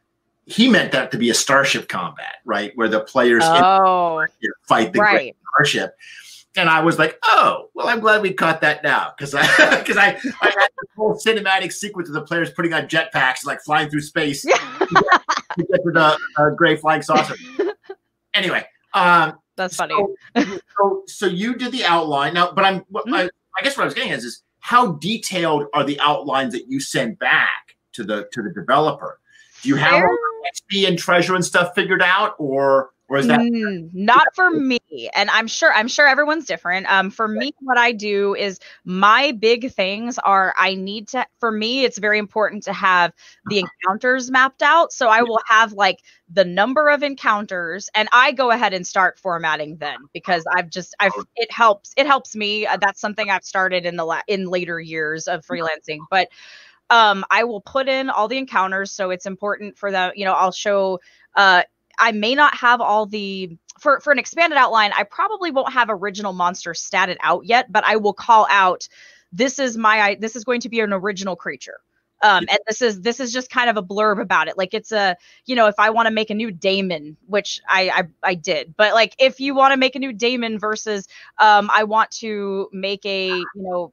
He meant that to be a starship combat, right? Where the players oh, fight the right. gray starship. And I was like, oh, well, I'm glad we caught that now. Because I because I, I had the whole cinematic sequence of the players putting on jetpacks, like flying through space to, get, to get to the uh, gray flying saucer. Anyway. Um, That's funny. So, so, so you did the outline now, but I'm. What, mm-hmm. I, I guess what I was getting at is, is how detailed are the outlines that you send back to the to the developer? Do you have all the X P and treasure and stuff figured out, or or is that mm, not for me? And I'm sure I'm sure everyone's different. Um, for me, what I do is my big things are I need to. For me, it's very important to have the encounters mapped out. So I will have like the number of encounters, and I go ahead and start formatting then, because I've just I've it helps it helps me. Uh, that's something I've started in the la- in later years of freelancing, but um, I will put in all the encounters. So it's important for them. You know, I'll show. Uh, I may not have all the for for an expanded outline. I probably won't have original monsters statted out yet, but I will call out. This is my this is going to be an original creature. Um, and this is this is just kind of a blurb about it. Like it's a, you know, if I want to make a new daemon, which I, I I did, but like if you want to make a new daemon versus um, I want to make a, you know,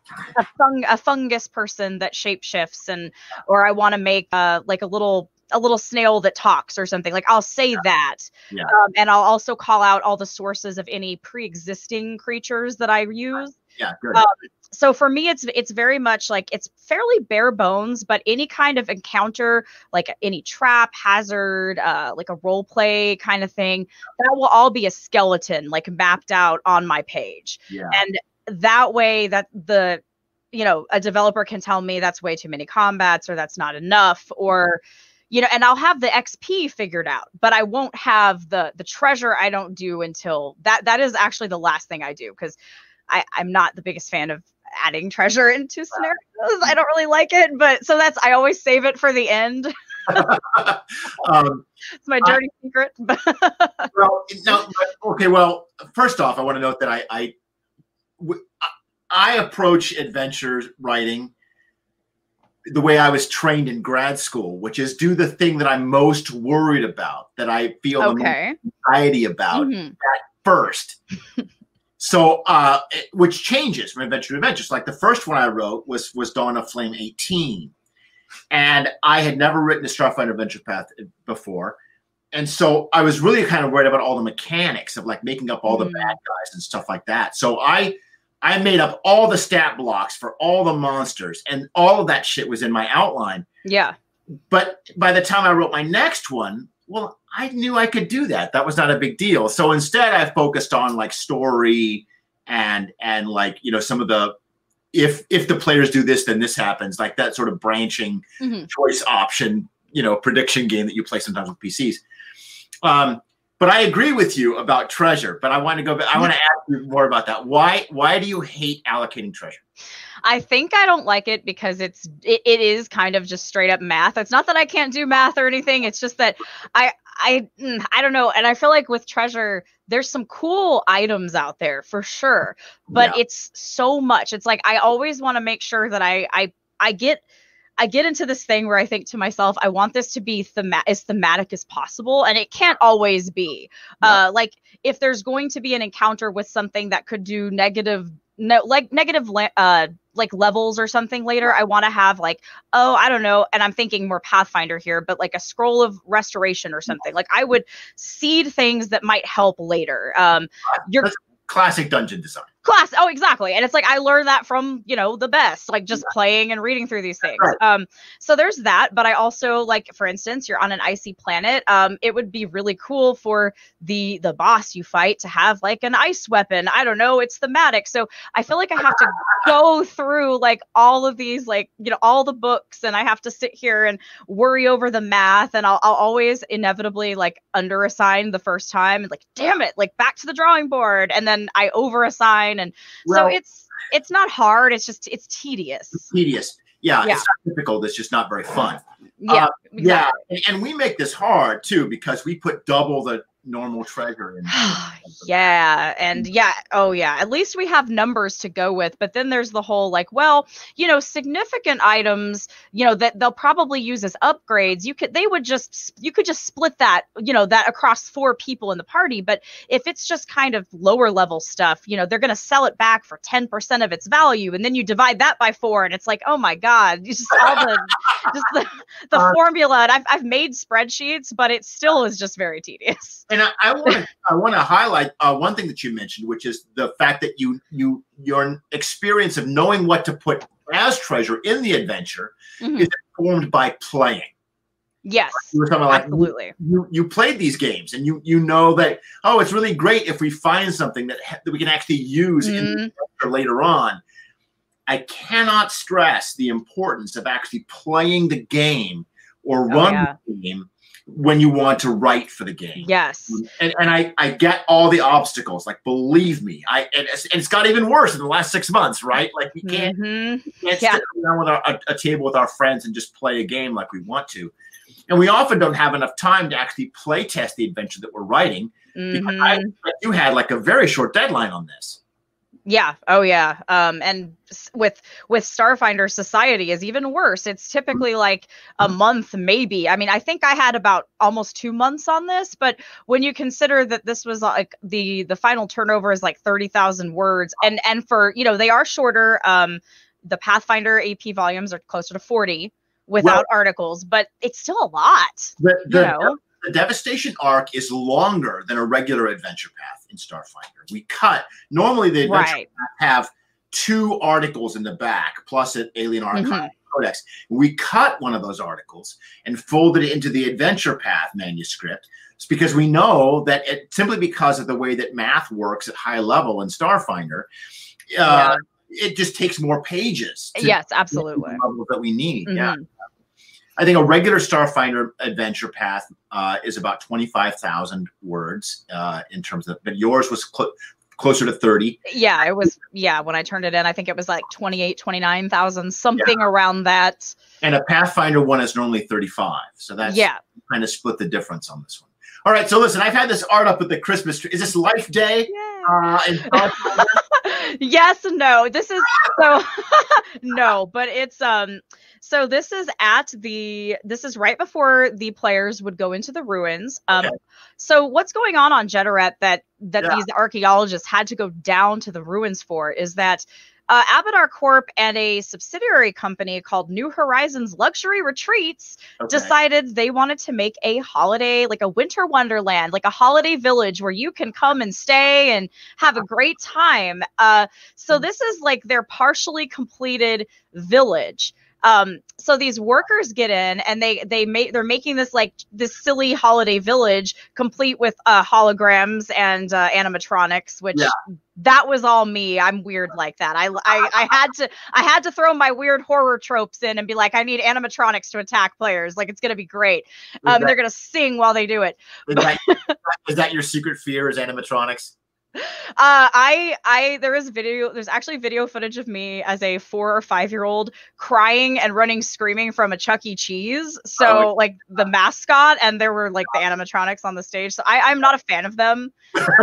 a fung a fungus person that shapeshifts, and or I want to make uh like a little a little snail that talks or something, like I'll say yeah. that. Yeah. Um, and I'll also call out all the sources of any pre-existing creatures that I use. Yeah, good. Um, so for me, it's it's very much like it's fairly bare bones, but any kind of encounter, like any trap, hazard, uh, like a role play kind of thing, that will all be a skeleton, like mapped out on my page. Yeah. And that way that the, you know, a developer can tell me that's way too many combats, or that's not enough, or, you know, and I'll have the X P figured out, but I won't have the the treasure. I don't do until that. That is actually the last thing I do, because I I'm not the biggest fan of adding treasure into scenarios. I don't really like it, but so that's, I always save it for the end. um, it's my dirty I, secret. well, no, okay. Well, first off, I want to note that I, I, I approach adventure writing the way I was trained in grad school, which is do the thing that I'm most worried about, that I feel okay. the most anxiety about mm-hmm. at first. So, uh, it, which changes from adventure to adventure. So like the first one I wrote was was Dawn of Flame eighteen, and I had never written a Starfighter Adventure Path before, and so I was really kind of worried about all the mechanics of like making up all the mm. bad guys and stuff like that. So I I made up all the stat blocks for all the monsters, and all of that shit was in my outline. Yeah. But by the time I wrote my next one, well, I knew I could do that. That was not a big deal. So instead, I focused on like story and and like, you know, some of the if if the players do this, then this happens, like that sort of branching mm-hmm. choice option, you know, prediction game that you play sometimes with P Cs. Um, but I agree with you about treasure. But I want to go back. I want to ask you more about that. Why why do you hate allocating treasure? I think I don't like it because it's it, it is kind of just straight up math. It's not that I can't do math or anything. It's just that I I I don't know. And I feel like with treasure, there's some cool items out there for sure, but yeah. it's so much. It's like I always want to make sure that I I I get I get into this thing where I think to myself, I want this to be thema- as thematic as possible, and it can't always be. Yeah. Uh, like if there's going to be an encounter with something that could do negative, no, like negative, uh, like levels or something later, I want to have like, oh, I don't know. And I'm thinking more Pathfinder here, but like a scroll of restoration or something. Like I would seed things that might help later. Um, you're That's classic dungeon design. Class. Oh, exactly. And it's like, I learned that from, you know, the best, like just yeah. playing and reading through these things. Right. Um, so there's that. But I also like, for instance, you're on an icy planet. Um, it would be really cool for the the boss you fight to have like an ice weapon. I don't know. It's thematic. So I feel like I have to go through like all of these, like, you know, all the books, and I have to sit here and worry over the math. And I'll, I'll always inevitably like under assign the first time and like, damn it, like back to the drawing board. And then I over assign. And well, so it's it's not hard. It's just it's tedious. It's tedious. Yeah, yeah. It's not difficult. It's just not very fun. Yeah, uh, exactly. yeah. And, and we make this hard too because we put double the normal treasure in. Yeah, and yeah, oh yeah. At least we have numbers to go with. But then there's the whole like, well, you know, significant items, you know, that they'll probably use as upgrades. You could they would just you could just split that, you know, that across four people in the party. But if it's just kind of lower level stuff, you know, they're gonna sell it back for ten percent of its value, and then you divide that by four, and it's like, oh my god, just all the just the, the uh, formula. And I've I've made spreadsheets, but it still is just very tedious. And I, I want to I want to highlight uh, one thing that you mentioned, which is the fact that you you your experience of knowing what to put as treasure in the adventure mm-hmm. is informed by playing. Yes, you were talking about, absolutely. Like, you, you played these games, and you you know that oh, it's really great if we find something that that we can actually use mm-hmm. in the adventure later on. I cannot stress the importance of actually playing the game or oh, run yeah. the game when you want to write for the game. Yes. And, and I, I get all the obstacles. Like, believe me, I and it's, and it's got even worse in the last six months, right? Like, we can't, mm-hmm. we can't yeah. sit down with our, a, a table with our friends and just play a game like we want to. And we often don't have enough time to actually play test the adventure that we're writing. Mm-hmm. Because I, you had like a very short deadline on this. Yeah. Oh, yeah. Um, and with with Starfinder, Society is even worse. It's typically like a month, maybe. I mean, I think I had about almost two months on this, but when you consider that this was like the the final turnover is like thirty thousand words, and and for, you know, they are shorter. Um, the Pathfinder A P volumes are closer to forty without well, articles, but it's still a lot. The, the, you know? The Devastation arc is longer than a regular adventure path in Starfinder. We cut, normally the adventure right. path have two articles in the back, plus an Alien Archive mm-hmm. Codex. We cut one of those articles and folded it into the adventure path manuscript. It's because we know that it, simply because of the way that math works at high level in Starfinder, uh, yeah. it just takes more pages. To yes, absolutely. The level that we need. Mm-hmm. Yeah. I think a regular Starfinder adventure path uh, is about twenty-five thousand words uh, in terms of, but yours was cl- closer to thirty. Yeah, it was. Yeah, when I turned it in, I think it was like twenty-eight, twenty-nine thousand, something yeah. around that. And a Pathfinder one is normally thirty-five. So that's yeah. kind of split the difference on this one. All right. So listen, I've had this art up at the Christmas tree. Is this Life Day? Yeah. Uh, in yes and no. This is so no, but it's um so this is at the this is right before the players would go into the ruins. Um okay. So what's going on on Jedorat that that yeah. these archaeologists had to go down to the ruins for is that uh, Abadar Corp and a subsidiary company called New Horizons Luxury Retreats okay. decided they wanted to make a holiday, like a winter wonderland, like a holiday village where you can come and stay and have a great time. Uh, so this is like their partially completed village. Um, so these workers get in and they, they make, they're making this like this silly holiday village complete with, uh, holograms and, uh, animatronics, which yeah. that was all me. I'm weird like that. I, I, I had to, I had to throw my weird horror tropes in and be like, I need animatronics to attack players. Like, it's going to be great. Um, that, they're going to sing while they do it. Is that, is that your secret fear is animatronics? Uh, I, I, there is video, there's actually video footage of me as a four or five year old crying and running screaming from a Chuck E. Cheese. So oh, like the mascot, and there were like the animatronics on the stage. So I, I'm not a fan of them.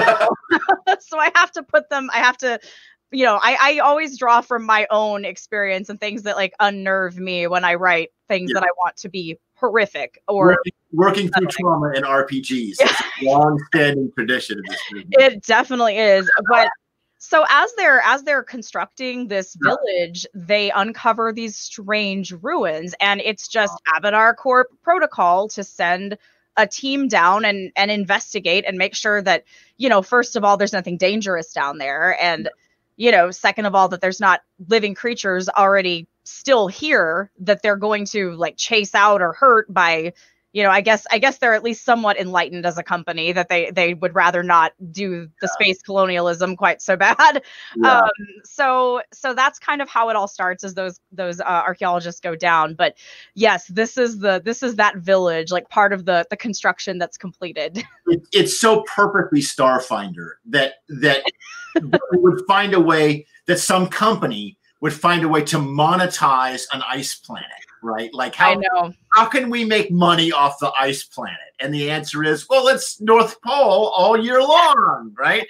So I have to put them, I have to, you know, I, I always draw from my own experience and things that like unnerve me when I write things yeah. that I want to be horrific or working, working through trauma in R P Gs. It's a long-standing tradition in this movie. It definitely is. But so as they're as they're constructing this yeah. village, they uncover these strange ruins, and it's just Abadar Corp protocol to send a team down and and investigate and make sure that, you know, first of all, there's nothing dangerous down there, and you know, second of all, that there's not living creatures already still here that they're going to like chase out or hurt by, you know, I guess, I guess they're at least somewhat enlightened as a company that they, they would rather not do the yeah. space colonialism quite so bad. Yeah. Um, so, so that's kind of how it all starts as those, those uh, archaeologists go down. But yes, this is the, this is that village, like part of the, the construction that's completed. It, it's so perfectly Starfinder that, that would find a way that some company would find a way to monetize an ice planet, right? Like how, I know. how can we make money off the ice planet? And the answer is, well, it's North Pole all year long, right?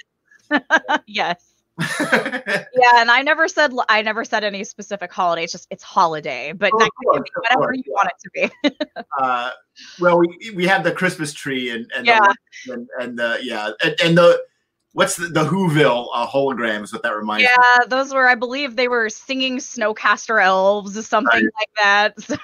Yes. Yeah, and I never said I never said any specific holiday. It's just it's holiday, but oh, that course, can be whatever course, you yeah. want it to be. uh, well, we we have the Christmas tree and and yeah, the, and, and the yeah and, and the. What's the, the Whoville uh, holograms? What that reminds yeah, me. Yeah, those were, I believe, they were singing Snowcaster elves, something right. like that. So.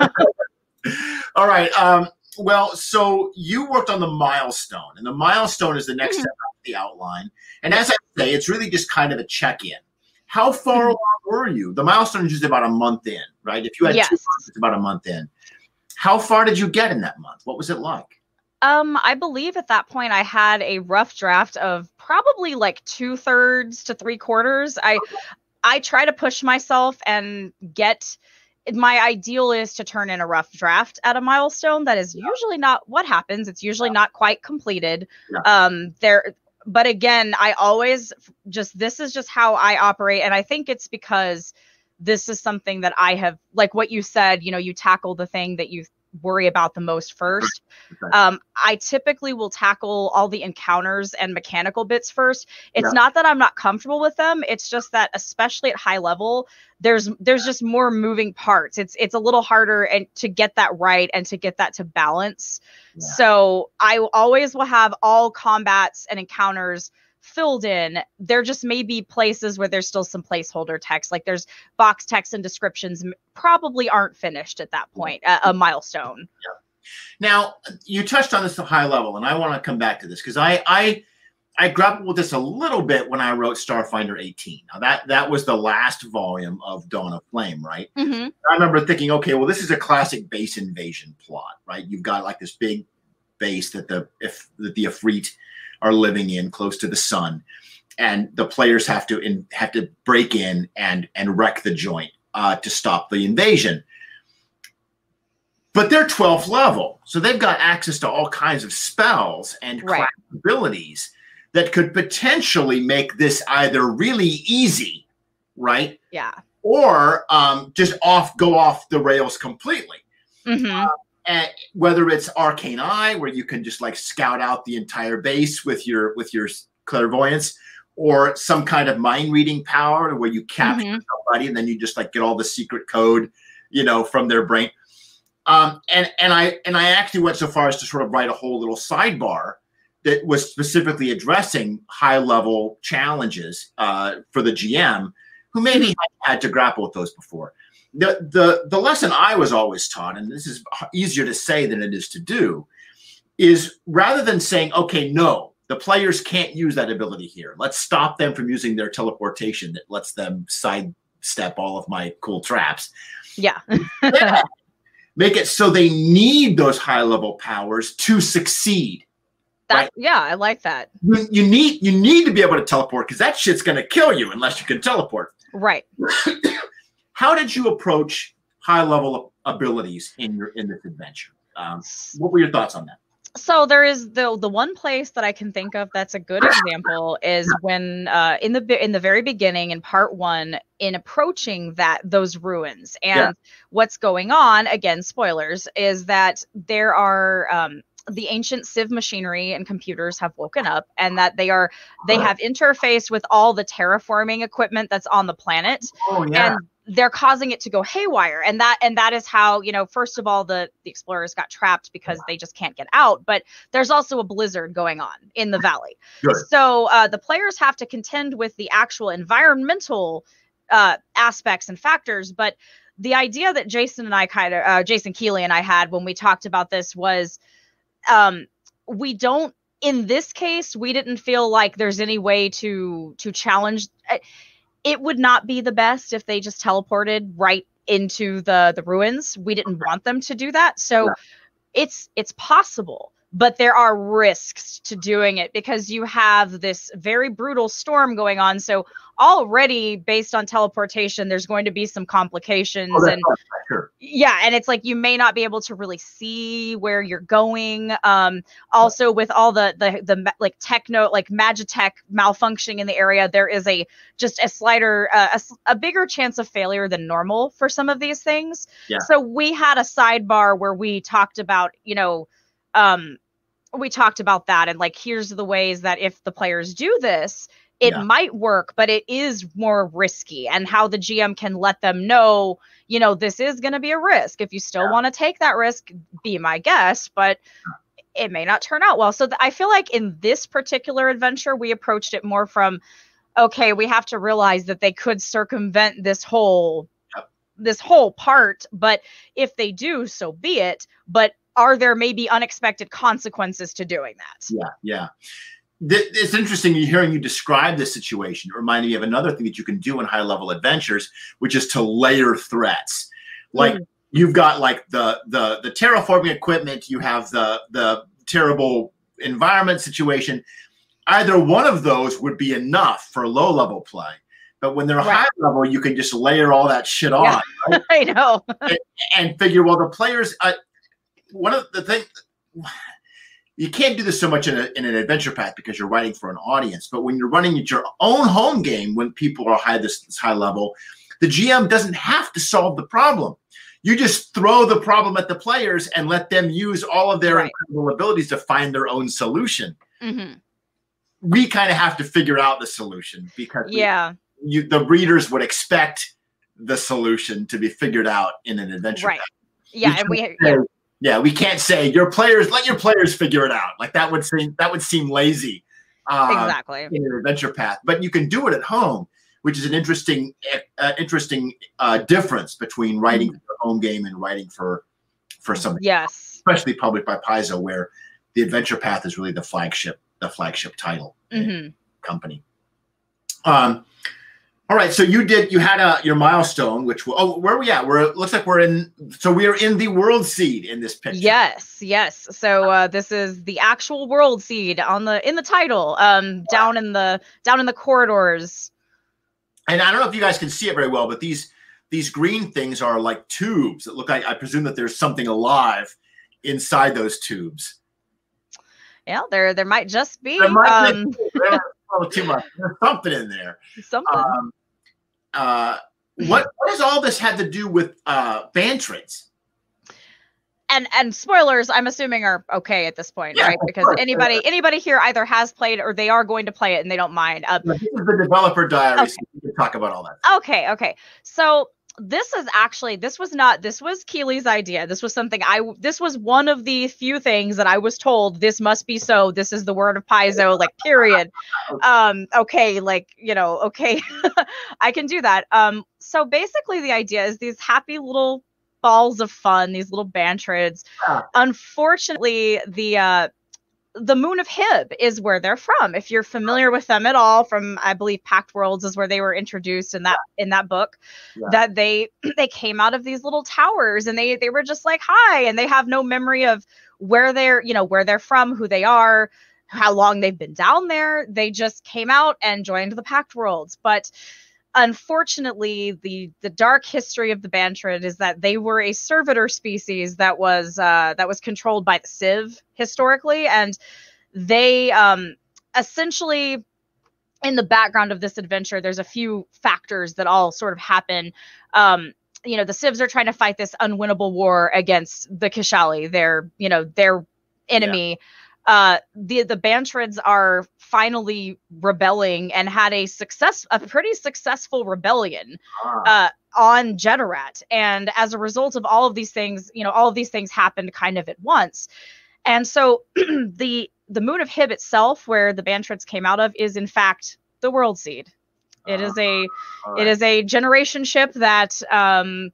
All right. Um, well, so you worked on the milestone, and the milestone is the next mm-hmm. step of the outline. And as I say, it's really just kind of a check-in. How far mm-hmm. along were you? The milestone is just about a month in, right? If you had yes. two months, it's about a month in. How far did you get in that month? What was it like? Um, I believe at that point I had a rough draft of probably like two thirds to three quarters. I, I try to push myself and get, my ideal is to turn in a rough draft at a milestone. That is yeah. usually not what happens. It's usually yeah. not quite completed. Yeah. Um, there, but again, I always just, this is just how I operate. And I think it's because this is something that I have, like what you said, you know, you tackle the thing that you worry about the most first. Okay. Um, I typically will tackle all the encounters and mechanical bits first. It's yeah. not that I'm not comfortable with them. It's just that, especially at high level, there's there's just more moving parts. It's it's a little harder and to get that right and to get that to balance. Yeah. So I always will have all combats and encounters filled in. There just may be places where there's still some placeholder text, like there's box text and descriptions probably aren't finished at that point, a, a milestone. Yeah. Now, you touched on this at a high level, and I want to come back to this because I, I I grappled with this a little bit when I wrote Starfinder eighteen. Now, that, that was the last volume of Dawn of Flame, right? Mm-hmm. I remember thinking, okay, well, this is a classic base invasion plot, right? You've got like this big base that the if that the Ifrit are living in close to the sun, and the players have to in, have to break in and and wreck the joint uh, to stop the invasion. But they're twelfth level, so they've got access to all kinds of spells and right. abilities that could potentially make this either really easy, right? Yeah. Or um, just off go off the rails completely. Mm-hmm. Uh, And whether it's Arcane Eye, where you can just like scout out the entire base with your with your clairvoyance, or some kind of mind reading power where you capture mm-hmm. somebody and then you just like get all the secret code, you know, from their brain. Um, and and I and I actually went so far as to sort of write a whole little sidebar that was specifically addressing high level challenges uh, for the G M, who maybe had, had to grapple with those before. The, the, the lesson I was always taught, and this is easier to say than it is to do, is rather than saying, okay, no, the players can't use that ability here. Let's stop them from using their teleportation that lets them sidestep all of my cool traps. Yeah. Yeah. Make it so they need those high level powers to succeed. That, right? Yeah, I like that. You, you need you need to be able to teleport because that shit's going to kill you unless you can teleport. Right. How did you approach high level abilities in your in this adventure? Um, what were your thoughts on that? So there is the the one place that I can think of that's a good example is when uh, in the in the very beginning in part one, in approaching that those ruins, and yeah. what's going on, again, spoilers, is that there are um, the ancient Civ machinery and computers have woken up, and that they are they have interfaced with all the terraforming equipment that's on the planet. Oh, yeah. And they're causing it to go haywire. And that and that is how, you know, first of all, the, the explorers got trapped because they just can't get out. But there's also a blizzard going on in the valley. Good. So uh, the players have to contend with the actual environmental uh, aspects and factors. But the idea that Jason and I kind of, uh, Jason Keeley and I had when we talked about this was um, we don't, in this case, we didn't feel like there's any way to to challenge. Uh, It would not be the best if they just teleported right into the, the ruins. We didn't want them to do that. So yeah. it's it's possible, but there are risks to doing it because you have this very brutal storm going on. So already based on teleportation, there's going to be some complications. Oh, and sure. Yeah, and it's like you may not be able to really see where you're going. Um, also, with all the the the like techno like Magitech malfunctioning in the area, there is a just a slighter uh, a, a bigger chance of failure than normal for some of these things. Yeah. So we had a sidebar where we talked about, you know, um, we talked about that and like here's the ways that if the players do this, it yeah. might work, but it is more risky, and how the G M can let them know, you know, this is going to be a risk. If you still yeah. want to take that risk, be my guest, but it may not turn out well. So th- I feel like in this particular adventure, we approached it more from, okay, we have to realize that they could circumvent this whole, yep. this whole part, but if they do, so be it. But are there maybe unexpected consequences to doing that? Yeah, yeah. It's interesting hearing you describe this situation. It reminded me of another thing that you can do in high level adventures, which is to layer threats. Like mm. you've got like the the the terraforming equipment, you have the the terrible environment situation. Either one of those would be enough for low level play. But when they're right. high level, you can just layer all that shit on. Yeah. Right? I know. and, and figure, well, the players, uh, one of the things, you can't do this so much in, a, in an adventure path because you're writing for an audience. But when you're running at your own home game, when people are high this, this high level, the G M doesn't have to solve the problem. You just throw the problem at the players and let them use all of their right. incredible abilities to find their own solution. Mm-hmm. We kind of have to figure out the solution because yeah, we, you, the readers would expect the solution to be figured out in an adventure right. path. Yeah, we and we say, yeah. yeah, we can't say your players let your players figure it out. Like that would seem that would seem lazy. Uh, exactly in an adventure path, but you can do it at home, which is an interesting, uh, interesting uh, difference between writing mm-hmm. for your home game and writing for for something. Yes, especially published by Paizo, where the adventure path is really the flagship, the flagship title mm-hmm. company. Um, all right, so you did you had a your milestone, which will, oh, where are we at? We're it looks like we're in. So we are in the world seed in this picture. Yes, yes. So uh, this is the actual world seed on the in the title, um, wow. down in the down in the corridors. And I don't know if you guys can see it very well, but these these green things are like tubes that look like, I presume that there's something alive inside those tubes. Yeah, there there might just be. There might um, be oh, too much. There's something in there. Something. Um, uh, what what does all this have to do with uh, Bantrids? And and spoilers, I'm assuming are okay at this point, yeah, right? Because course. anybody anybody here either has played or they are going to play it and they don't mind. Um, this is the developer diary, okay. So we can talk about all that. Okay, okay. So this is actually, this was not, this was Keeley's idea. This was something I, this was one of the few things that I was told, this must be so. This is the word of Paizo, like, period. Um, okay, like, you know, okay, I can do that. Um, so basically the idea is these happy little balls of fun, these little bantrids. Yeah. Unfortunately, the, uh, the Moon of Hib is where they're from. If you're familiar with them at all, from, I believe, Pact Worlds is where they were introduced in that in that book. Yeah. That they they came out of these little towers, and they they were just like, hi, and they have no memory of where they're, you know, where they're from, who they are, how long they've been down there. They just came out and joined the Pact Worlds. But unfortunately, the the dark history of the Bantrid is that they were a servitor species that was uh, that was controlled by the Civ historically, and they um, essentially, in the background of this adventure, there's a few factors that all sort of happen. Um, you know, the Civs are trying to fight this unwinnable war against the Kishali, their you know their enemy. Yeah. Uh, the the Bantrids are finally rebelling and had a success, a pretty successful rebellion uh, on Jedorat. And as a result of all of these things, you know, all of these things happened kind of at once. And so the the Moon of Hib itself, where the Bantrids came out of, is in fact the World Seed. It is a right. it is a generation ship that um,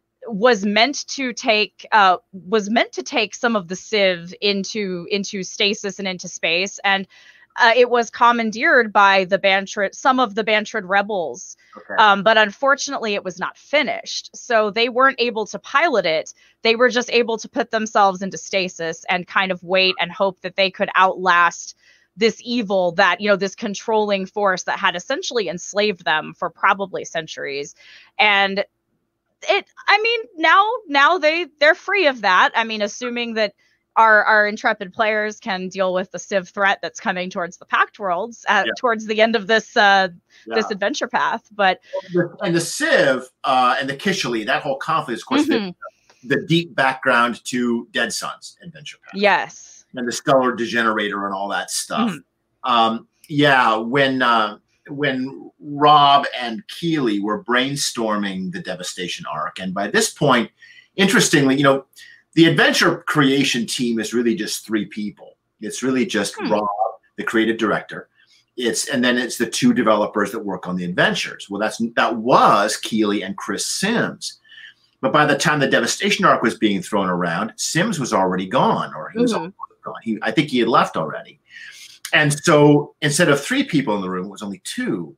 was meant to take uh, was meant to take some of the Civ into into stasis and into space, and uh, it was commandeered by the Bantrid, some of the Bantrid rebels. Okay. Um, but unfortunately, it was not finished, so they weren't able to pilot it. They were just able to put themselves into stasis and kind of wait and hope that they could outlast this evil, that, you know, this controlling force that had essentially enslaved them for probably centuries. And it, I mean, now, now they, they're free of that. I mean, assuming that our, our intrepid players can deal with the Civ threat that's coming towards the Pact Worlds uh, yeah. towards the end of this, uh, yeah. this adventure path. But, and the Civ uh, and the Kishali, that whole conflict, of course, mm-hmm. the, the deep background to Dead Sun's adventure path. Yes. And the Stellar Degenerator and all that stuff. Mm-hmm. Um, yeah. When, uh, when Rob and Keeley were brainstorming the Devastation arc, and by this point, interestingly, you know, the adventure creation team is really just three people. It's really just hmm. Rob, the creative director. It's and then it's the two developers that work on the adventures. Well, that's that was Keeley and Chris Sims. But by the time the Devastation arc was being thrown around, Sims was already gone, or he was mm-hmm. already gone. He, I think he had left already. And so instead of three people in the room, it was only two.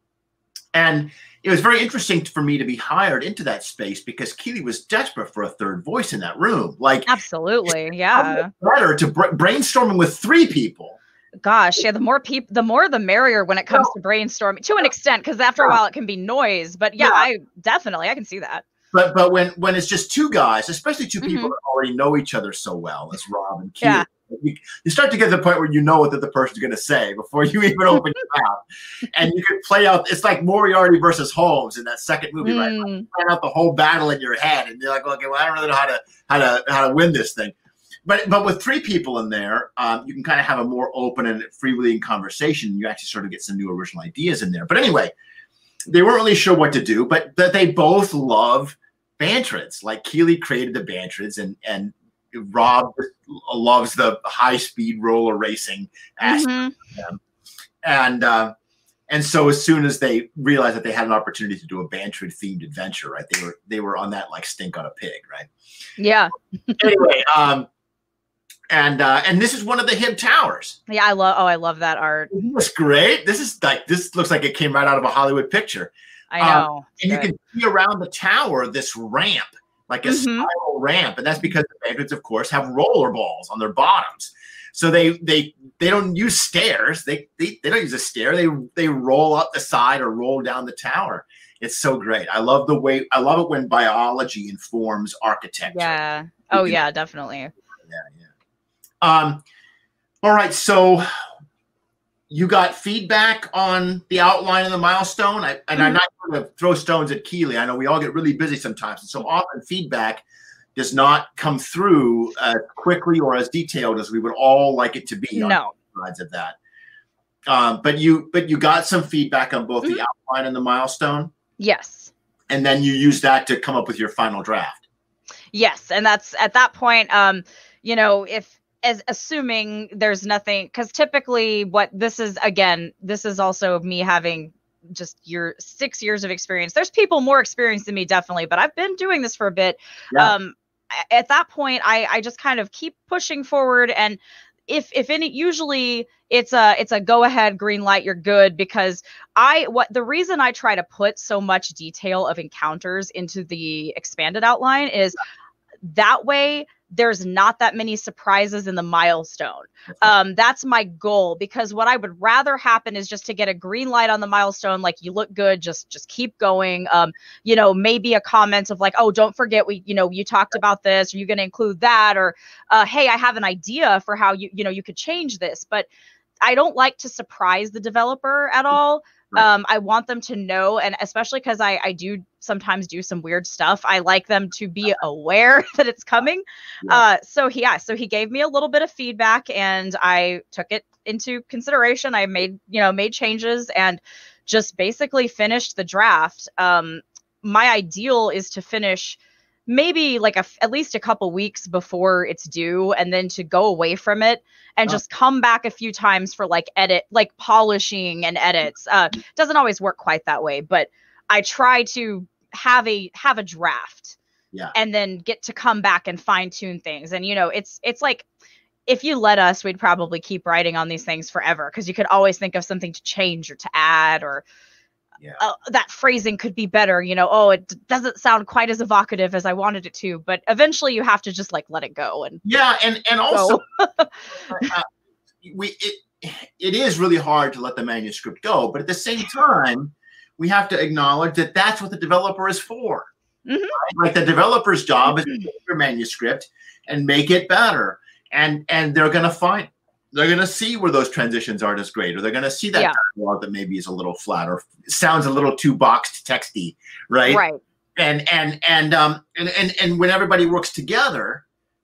And it was very interesting for me to be hired into that space because Keeley was desperate for a third voice in that room. Like, absolutely, yeah. Better to br- brainstorming with three people. Gosh, yeah. The more people, the more the merrier when it comes well, to brainstorming. To an extent, because after a while it can be noise. But yeah, yeah, I definitely I can see that. But but when when it's just two guys, especially two people mm-hmm. that already know each other so well as Rob and Keeley. Yeah. You, you start to get to the point where you know what the, the person's going to say before you even open your mouth. And you can play out, it's like Moriarty versus Holmes in that second movie, mm. right? Like, plan out the whole battle in your head. And you're like, okay, well, I don't really know how to, how to, how to win this thing. But, but with three people in there, um, you can kind of have a more open and freewheeling conversation. You actually sort of get some new original ideas in there. But anyway, they weren't really sure what to do, but that they both love Bantrids. Like Keeley created the Bantrids, and, and Rob loves the high-speed roller racing aspect mm-hmm. of them. And uh, and so as soon as they realized that they had an opportunity to do a Bantrid-themed adventure, right, they were they were on that like stink on a pig, right? Yeah. Anyway, um, and uh, and this is one of the Hib Towers. Yeah, I love. Oh, I love that art. Isn't this great? This is like this looks like it came right out of a Hollywood picture. I know. Um, and good. You can see around the tower this ramp. Like a mm-hmm. spiral ramp, and that's because the Bantrids, of course, have roller balls on their bottoms. So they they they don't use stairs. They they, they don't use a stair. They they roll up the side or roll down the tower. It's so great. I love the way I love it when biology informs architecture. Yeah. Oh can, yeah, definitely. Yeah, yeah. Um. All right. So you got feedback on the outline of the milestone, I, and mm-hmm. I'm not going to throw stones at Keeley. I know we all get really busy sometimes, and so often feedback does not come through as quickly or as detailed as we would all like it to be. On no. both sides of that. Um, but you, but you got some feedback on both mm-hmm. the outline and the milestone. Yes. and then you use that to come up with your final draft. Yes, and that's at that point, um, you know, if as assuming there's nothing, because typically what this is, again, this is also me having just your six years of experience. There's people more experienced than me, definitely, but I've been doing this for a bit. Yeah. Um, at that point, I, I just kind of keep pushing forward, and if if any, usually it's a it's a go ahead, green light, you're good, because I what the reason I try to put so much detail of encounters into the expanded outline is that way there's not that many surprises in the milestone. Um, that's my goal, because what I would rather happen is just to get a green light on the milestone, like, you look good, just just keep going. Um, you know, maybe a comment of like, oh, don't forget, we, you know, you talked about this, are you going to include that? Or, uh, hey, I have an idea for how you, you know, you could change this. But I don't like to surprise the developer at all. Right. Um, I want them to know, and especially because I, I do sometimes do some weird stuff, I like them to be aware that it's coming. Yeah. Uh, so yeah, so he gave me a little bit of feedback, and I took it into consideration. I made, you know, made changes and just basically finished the draft. Um, my ideal is to finish maybe like a, at least a couple weeks before it's due, and then to go away from it and oh. just come back a few times for like edit, like polishing and edits. Uh, doesn't always work quite that way, but I try to have a, have a draft, yeah, and then get to come back and fine tune things. And, you know, it's, it's like, if you let us, we'd probably keep writing on these things forever, because you could always think of something to change or to add, or yeah. Uh, that phrasing could be better, you know, oh, it d- doesn't sound quite as evocative as I wanted it to, but eventually you have to just like let it go. And yeah, and and also uh, we it it is really hard to let the manuscript go, but at the same time, we have to acknowledge that that's what the developer is for. Mm-hmm. Right? Like, the developer's job mm-hmm. is to take your manuscript and make it better, and and they're gonna find. They're going to see where those transitions aren't as great, or they're going to see that yeah. dialogue that maybe is a little flat or sounds a little too boxed texty, right? Right. And and and um and and, and when everybody works together,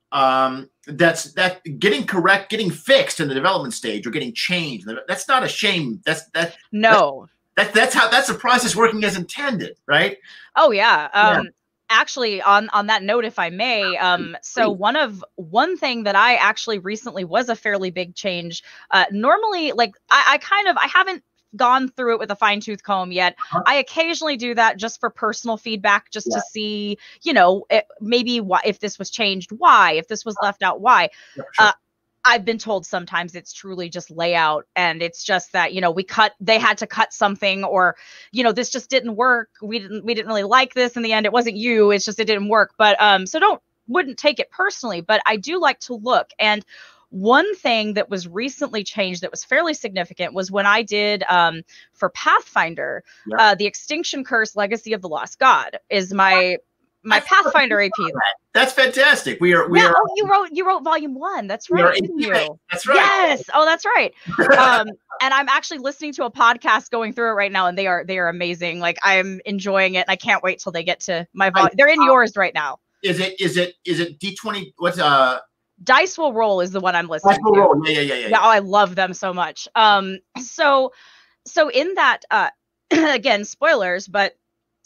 um, that's that getting correct, getting fixed in the development stage, or getting changed. That's not a shame. That's that. No. That's, that, that's how that's the process working as intended, right? Oh yeah. Um, yeah. Actually, on, on that note, if I may, um, so one of one thing that I actually recently was a fairly big change. Uh, normally, like I, I kind of I haven't gone through it with a fine tooth comb yet. Uh-huh. I occasionally do that just for personal feedback, just yeah. to see, you know, it, maybe why, if this was changed, why, if this was left out, why. Yeah, sure. uh, I've been told sometimes it's truly just layout, and it's just that, you know, we cut, they had to cut something, or, you know, this just didn't work. We didn't, we didn't really like this in the end. It wasn't you, it's just, it didn't work. But, um, so don't, wouldn't take it personally, but I do like to look. And one thing that was recently changed that was fairly significant was when I did, um, for Pathfinder, yeah. uh, the Extinction Curse Legacy of the Lost God is my, my That's Pathfinder A P. That's fantastic. We are, we yeah, are. Oh, you wrote, you wrote volume one. That's right. Didn't you? That's right. Yes. Oh, that's right. Um, and I'm actually listening to a podcast going through it right now, and they are, they are amazing. Like, I'm enjoying it, and I can't wait till they get to my volume. They're in yours right now. Is it, is it, is it D twenty? What's, uh, Dice Will Roll is the one I'm listening Dice Will to. Roll. Yeah, yeah, yeah, yeah. Yeah. Oh, I love them so much. Um, so, so in that, uh, again, spoilers, but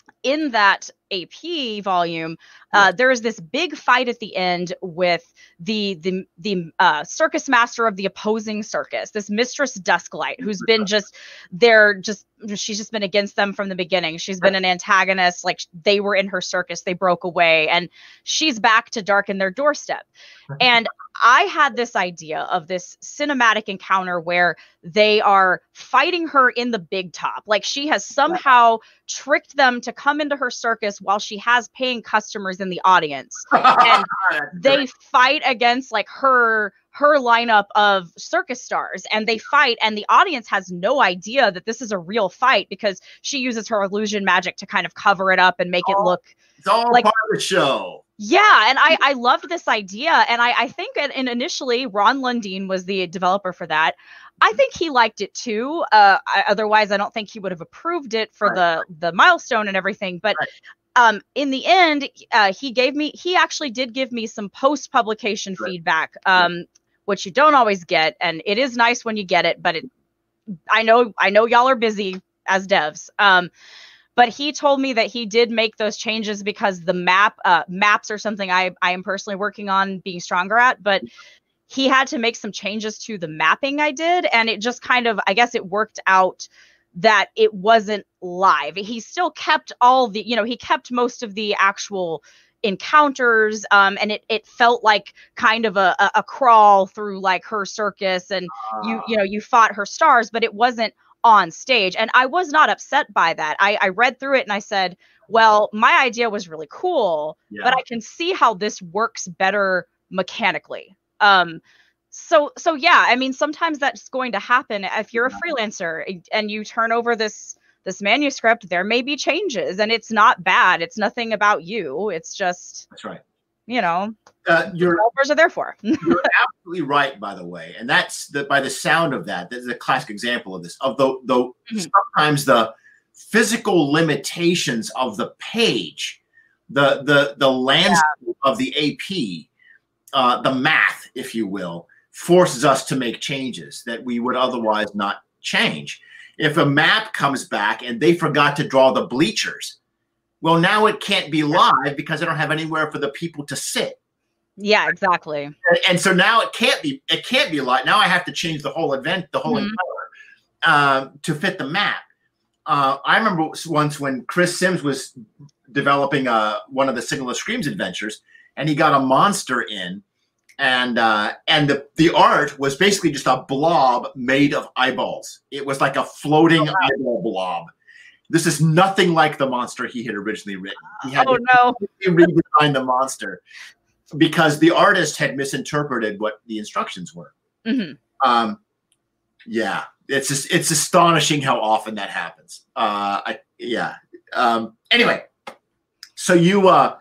in that A P volume, uh, there is this big fight at the end with the the the uh, circus master of the opposing circus, this Mistress Dusklight, who's been just there, just she's just been against them from the beginning. She's been an antagonist. Like, they were in her circus, they broke away, and she's back to darken their doorstep. And I had this idea of this cinematic encounter where they are fighting her in the big top. Like, she has somehow tricked them to come into her circus while she has paying customers in the audience. And they fight against like her her lineup of circus stars, and they fight, and the audience has no idea that this is a real fight, because she uses her illusion magic to kind of cover it up and make it look it's all like part of the show. Yeah, and I, I loved this idea, and I, I think and initially Ron Lundeen was the developer for that. I think he liked it too. Uh, I, otherwise, I don't think he would have approved it for right. the the milestone and everything. But right. um, in the end, uh, he gave me he actually did give me some post publication right. feedback, um, right. which you don't always get, and it is nice when you get it. But it, I know I know y'all are busy as devs. Um, but he told me that he did make those changes because the map uh, maps are something I, I am personally working on being stronger at, but he had to make some changes to the mapping I did. And it just kind of, I guess it worked out that it wasn't live. He still kept all the, you know, he kept most of the actual encounters, um and it it felt like kind of a, a a crawl through like her circus, and you you know you fought her stars, but it wasn't on stage. And I was not upset by that. I I read through it and I said, well, my idea was really cool, yeah. but I can see how this works better mechanically. Um so so yeah, I mean, sometimes that's going to happen if you're a freelancer and you turn over this this manuscript. There may be changes, and it's not bad. It's nothing about you. It's just, that's right. You know, uh, your developers are there for. You're absolutely right, by the way. And that's the, by the sound of that, this is a classic example of this, of the, the mm-hmm. sometimes the physical limitations of the page, the, the, the landscape yeah. of the A P, uh, the math, if you will, forces us to make changes that we would otherwise not change. If a map comes back and they forgot to draw the bleachers, well, now it can't be live because I don't have anywhere for the people to sit. Yeah, exactly. And, and so now it can't be, it can't be live. Now I have to change the whole event, the whole mm-hmm. encounter uh, to fit the map. Uh, I remember once when Chris Sims was developing uh, one of the Signal of Screams adventures, and he got a monster in. And uh, and the, the art was basically just a blob made of eyeballs. It was like a floating oh, wow. eyeball blob. This is nothing like the monster he had originally written. He had oh, to no. redesign the monster because the artist had misinterpreted what the instructions were. Mm-hmm. Um, yeah, it's just, it's astonishing how often that happens. Uh, I, yeah. Um, anyway, so you uh,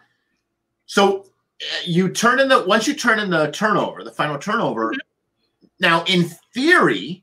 so. You turn in the, once you turn in the turnover, the final turnover, mm-hmm. now in theory,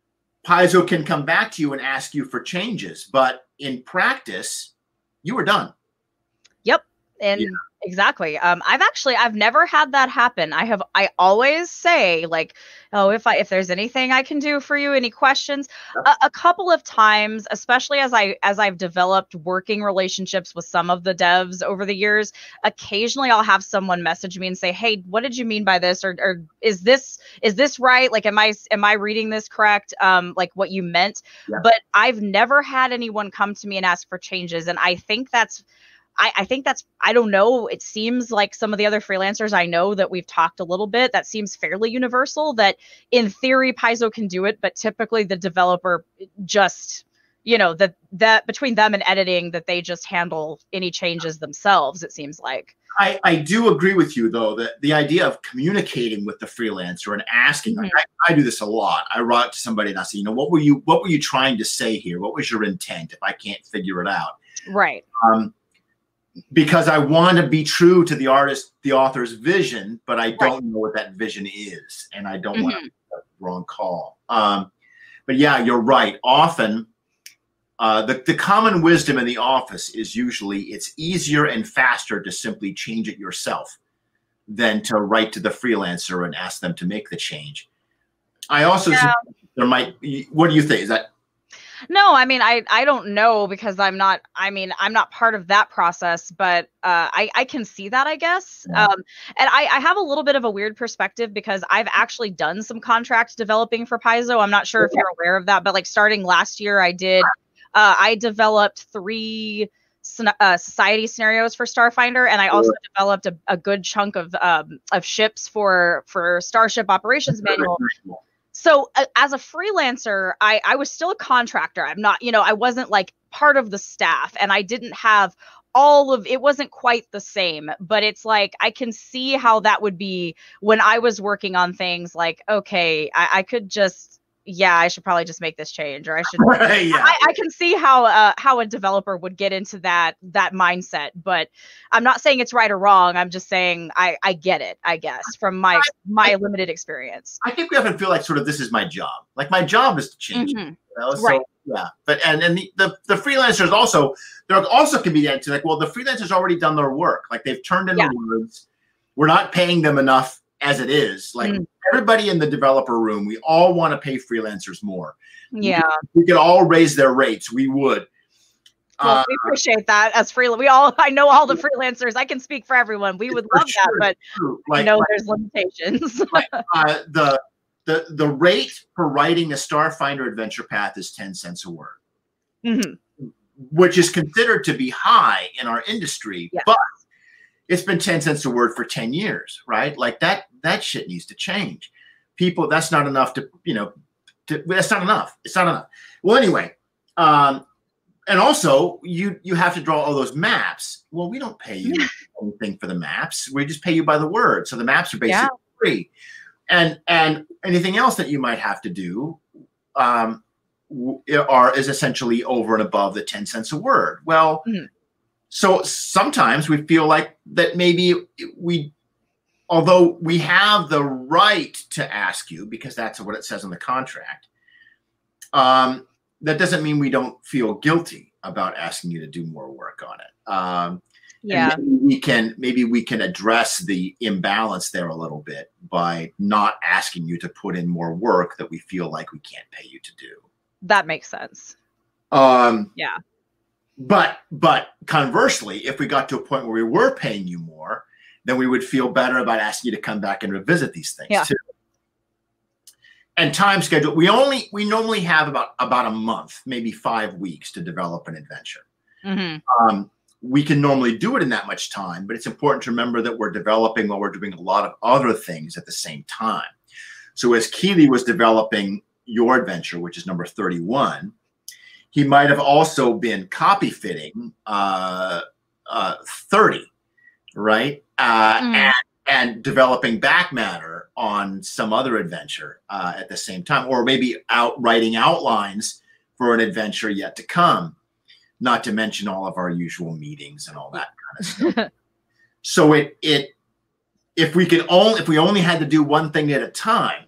Paizo can come back to you and ask you for changes, but in practice, you were done. Yep. And yeah. exactly. Um, I've actually, I've never had that happen. I have, I always say like, oh, if I, if there's anything I can do for you, any questions, a, a couple of times, especially as I, as I've developed working relationships with some of the devs over the years, occasionally I'll have someone message me and say, hey, what did you mean by this? Or, or is this, is this right? Like, am I, am I reading this correct? Um, like what you meant, yeah. But I've never had anyone come to me and ask for changes. And I think that's, I, I think that's, I don't know, it seems like some of the other freelancers I know that we've talked a little bit, that seems fairly universal, that in theory Paizo can do it, but typically the developer just, you know, that that between them and editing, that they just handle any changes themselves, it seems like. I, I do agree with you, though, that the idea of communicating with the freelancer and asking, mm-hmm. like, I, I do this a lot. I write to somebody and I say, you know, what were you, what were you trying to say here? What was your intent if I can't figure it out? Right. Um, because I want to be true to the artist, the author's vision, but I don't right. know what that vision is. And I don't mm-hmm. want to make the wrong call. Um, but yeah, you're right. Often uh, the, the common wisdom in the office is usually it's easier and faster to simply change it yourself than to write to the freelancer and ask them to make the change. I also, yeah. there might be, what do you think? Is that? No, I mean, I, I don't know because I'm not, I mean, I'm not part of that process, but uh, I, I can see that, I guess. Yeah. Um, and I, I have a little bit of a weird perspective because I've actually done some contract developing for Paizo. I'm not sure if you're aware of that, but like starting last year, I did, uh, I developed three uh, society scenarios for Starfinder, and I also developed a, a good chunk of um, of ships for, for Starship Operations Manual. So uh, as a freelancer, I, I was still a contractor. I'm not, you know, I wasn't like part of the staff, and I didn't have all of, it wasn't quite the same, but it's like, I can see how that would be when I was working on things like, okay, I, I could just, yeah, I should probably just make this change, or I should, yeah. I, I can see how, uh, how a developer would get into that, that mindset, but I'm not saying it's right or wrong. I'm just saying I, I get it, I guess, from my, my limited experience. I think we often feel like sort of, this is my job. Like my job is to change. Mm-hmm. You know? So, right. Yeah. But, and, and the, the, the freelancers also, there also can be the answer like, well, the freelancers already done their work. Like they've turned in yeah. the words. We're not paying them enough as it is. Like mm. everybody in the developer room, we all want to pay freelancers more. Yeah. We, we could all raise their rates. We would. Well, Uh, we appreciate that as free. We all, I know all the freelancers. I can speak for everyone. We would for love sure, that, but like, I know like, there's limitations. like uh, the the the rate for writing a Starfinder adventure path is ten cents a word, Mm-hmm. which is considered to be high in our industry, Yeah. but it's been ten cents a word for ten years, right? Like that that shit needs to change. People, that's not enough to, you know, to, that's not enough. It's not enough. Well, anyway, um, and also you you have to draw all those maps. Well, we don't pay you anything for the maps. We just pay you by the word. So the maps are basically yeah. free. And and anything else that you might have to do um, are is essentially over and above the ten cents a word. Well, mm-hmm. so sometimes we feel like that maybe we, although we have the right to ask you because that's what it says in the contract, um, that doesn't mean we don't feel guilty about asking you to do more work on it. Um, yeah, maybe we can maybe we can address the imbalance there a little bit by not asking you to put in more work that we feel like we can't pay you to do. That makes sense. Um, yeah. But but conversely, if we got to a point where we were paying you more, then we would feel better about asking you to come back and revisit these things yeah. too. And time schedule, we only we normally have about about a month, maybe five weeks to develop an adventure. Mm-hmm. Um, we can normally do it in that much time, but it's important to remember that we're developing while we're doing a lot of other things at the same time. So as Keeley was developing your adventure, which is number thirty-one, he might have also been copy fitting uh, uh, thirty, right? Uh, mm. and, and developing back matter on some other adventure uh, at the same time, or maybe out writing outlines for an adventure yet to come, not to mention all of our usual meetings and all that kind of stuff. So it it if we could only if we only had to do one thing at a time,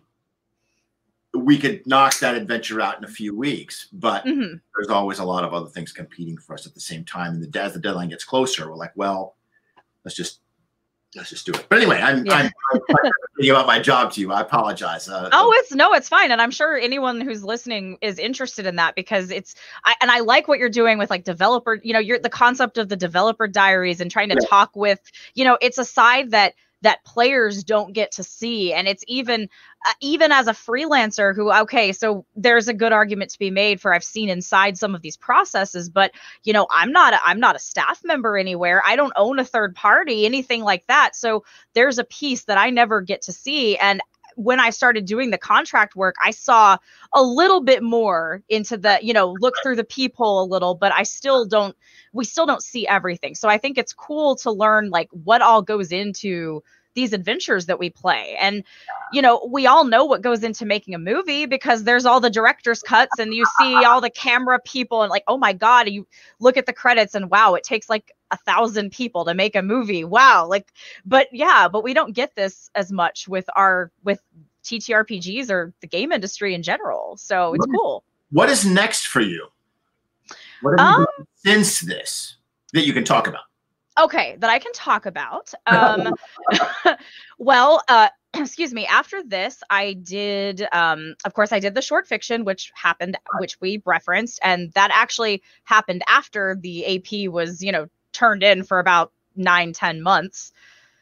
we could knock that adventure out in a few weeks, but mm-hmm. there's always a lot of other things competing for us at the same time. And the, as the deadline gets closer, we're like, well, let's just, let's just do it. But anyway, I'm, yeah. I'm, I'm thinking about my job to you. I apologize. Uh, oh, it's no, it's fine. And I'm sure anyone who's listening is interested in that because it's, I, and I like what you're doing with like developer, you know, you're the concept of the developer diaries and trying to yeah. talk with, you know, it's a side that that players don't get to see. And it's even, uh, even as a freelancer who, okay, so there's a good argument to be made for I've seen inside some of these processes, but you know, I'm not, a, I'm not a staff member anywhere. I don't own a third party, anything like that. So there's a piece that I never get to see. And when I started doing the contract work, I saw a little bit more into the, you know, look through the peephole a little, but I still don't, we still don't see everything. So I think it's cool to learn like what all goes into these adventures that we play. And, you know, we all know what goes into making a movie because there's all the director's cuts and you see all the camera people and like, oh my God, you look at the credits and wow, it takes like a thousand people to make a movie. Wow. Like, but yeah, but we don't get this as much with our, with T T R P Gs or the game industry in general. So it's what is, cool. What is next for you? What have um, you done since this that you can talk about? Okay, that I can talk about. Um, well, uh, excuse me. After this, I did, um, of course, I did the short fiction, which happened, which we referenced, and that actually happened after the A P was, you know, turned in for about nine, ten months.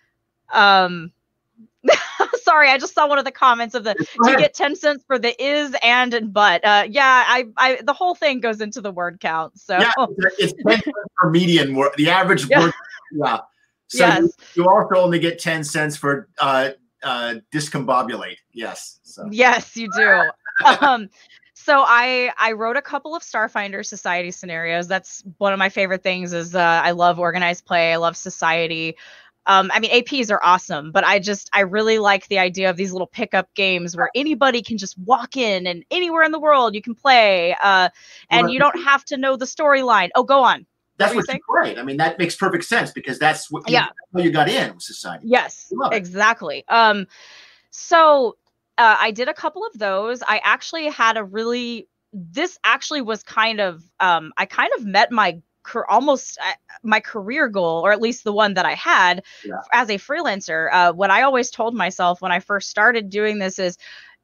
Um, sorry, I just saw one of the comments of the, do you get ten cents for the is, and, and but? Uh, yeah, I, I, the whole thing goes into the word count. So yeah, it's ten cents per median word, the average yeah. word. Yeah. So yes. you, you also only get ten cents for uh, uh, discombobulate. Yes. So. Yes, you do. um, so I I wrote a couple of Starfinder Society scenarios. That's one of my favorite things. Is uh, I love organized play. I love society. Um, I mean, A Ps are awesome, but I just I really like the idea of these little pickup games where anybody can just walk in and anywhere in the world you can play, uh, and well, you don't have to know the storyline. Oh, go on. That's what's great. I mean, that makes perfect sense because that's what you, yeah. that's how you got in with society. Yes, exactly. Um, so uh, I did a couple of those. I actually had a really, this actually was kind of, um, I kind of met my almost uh, my career goal, or at least the one that I had yeah. as a freelancer. Uh, what I always told myself when I first started doing this is,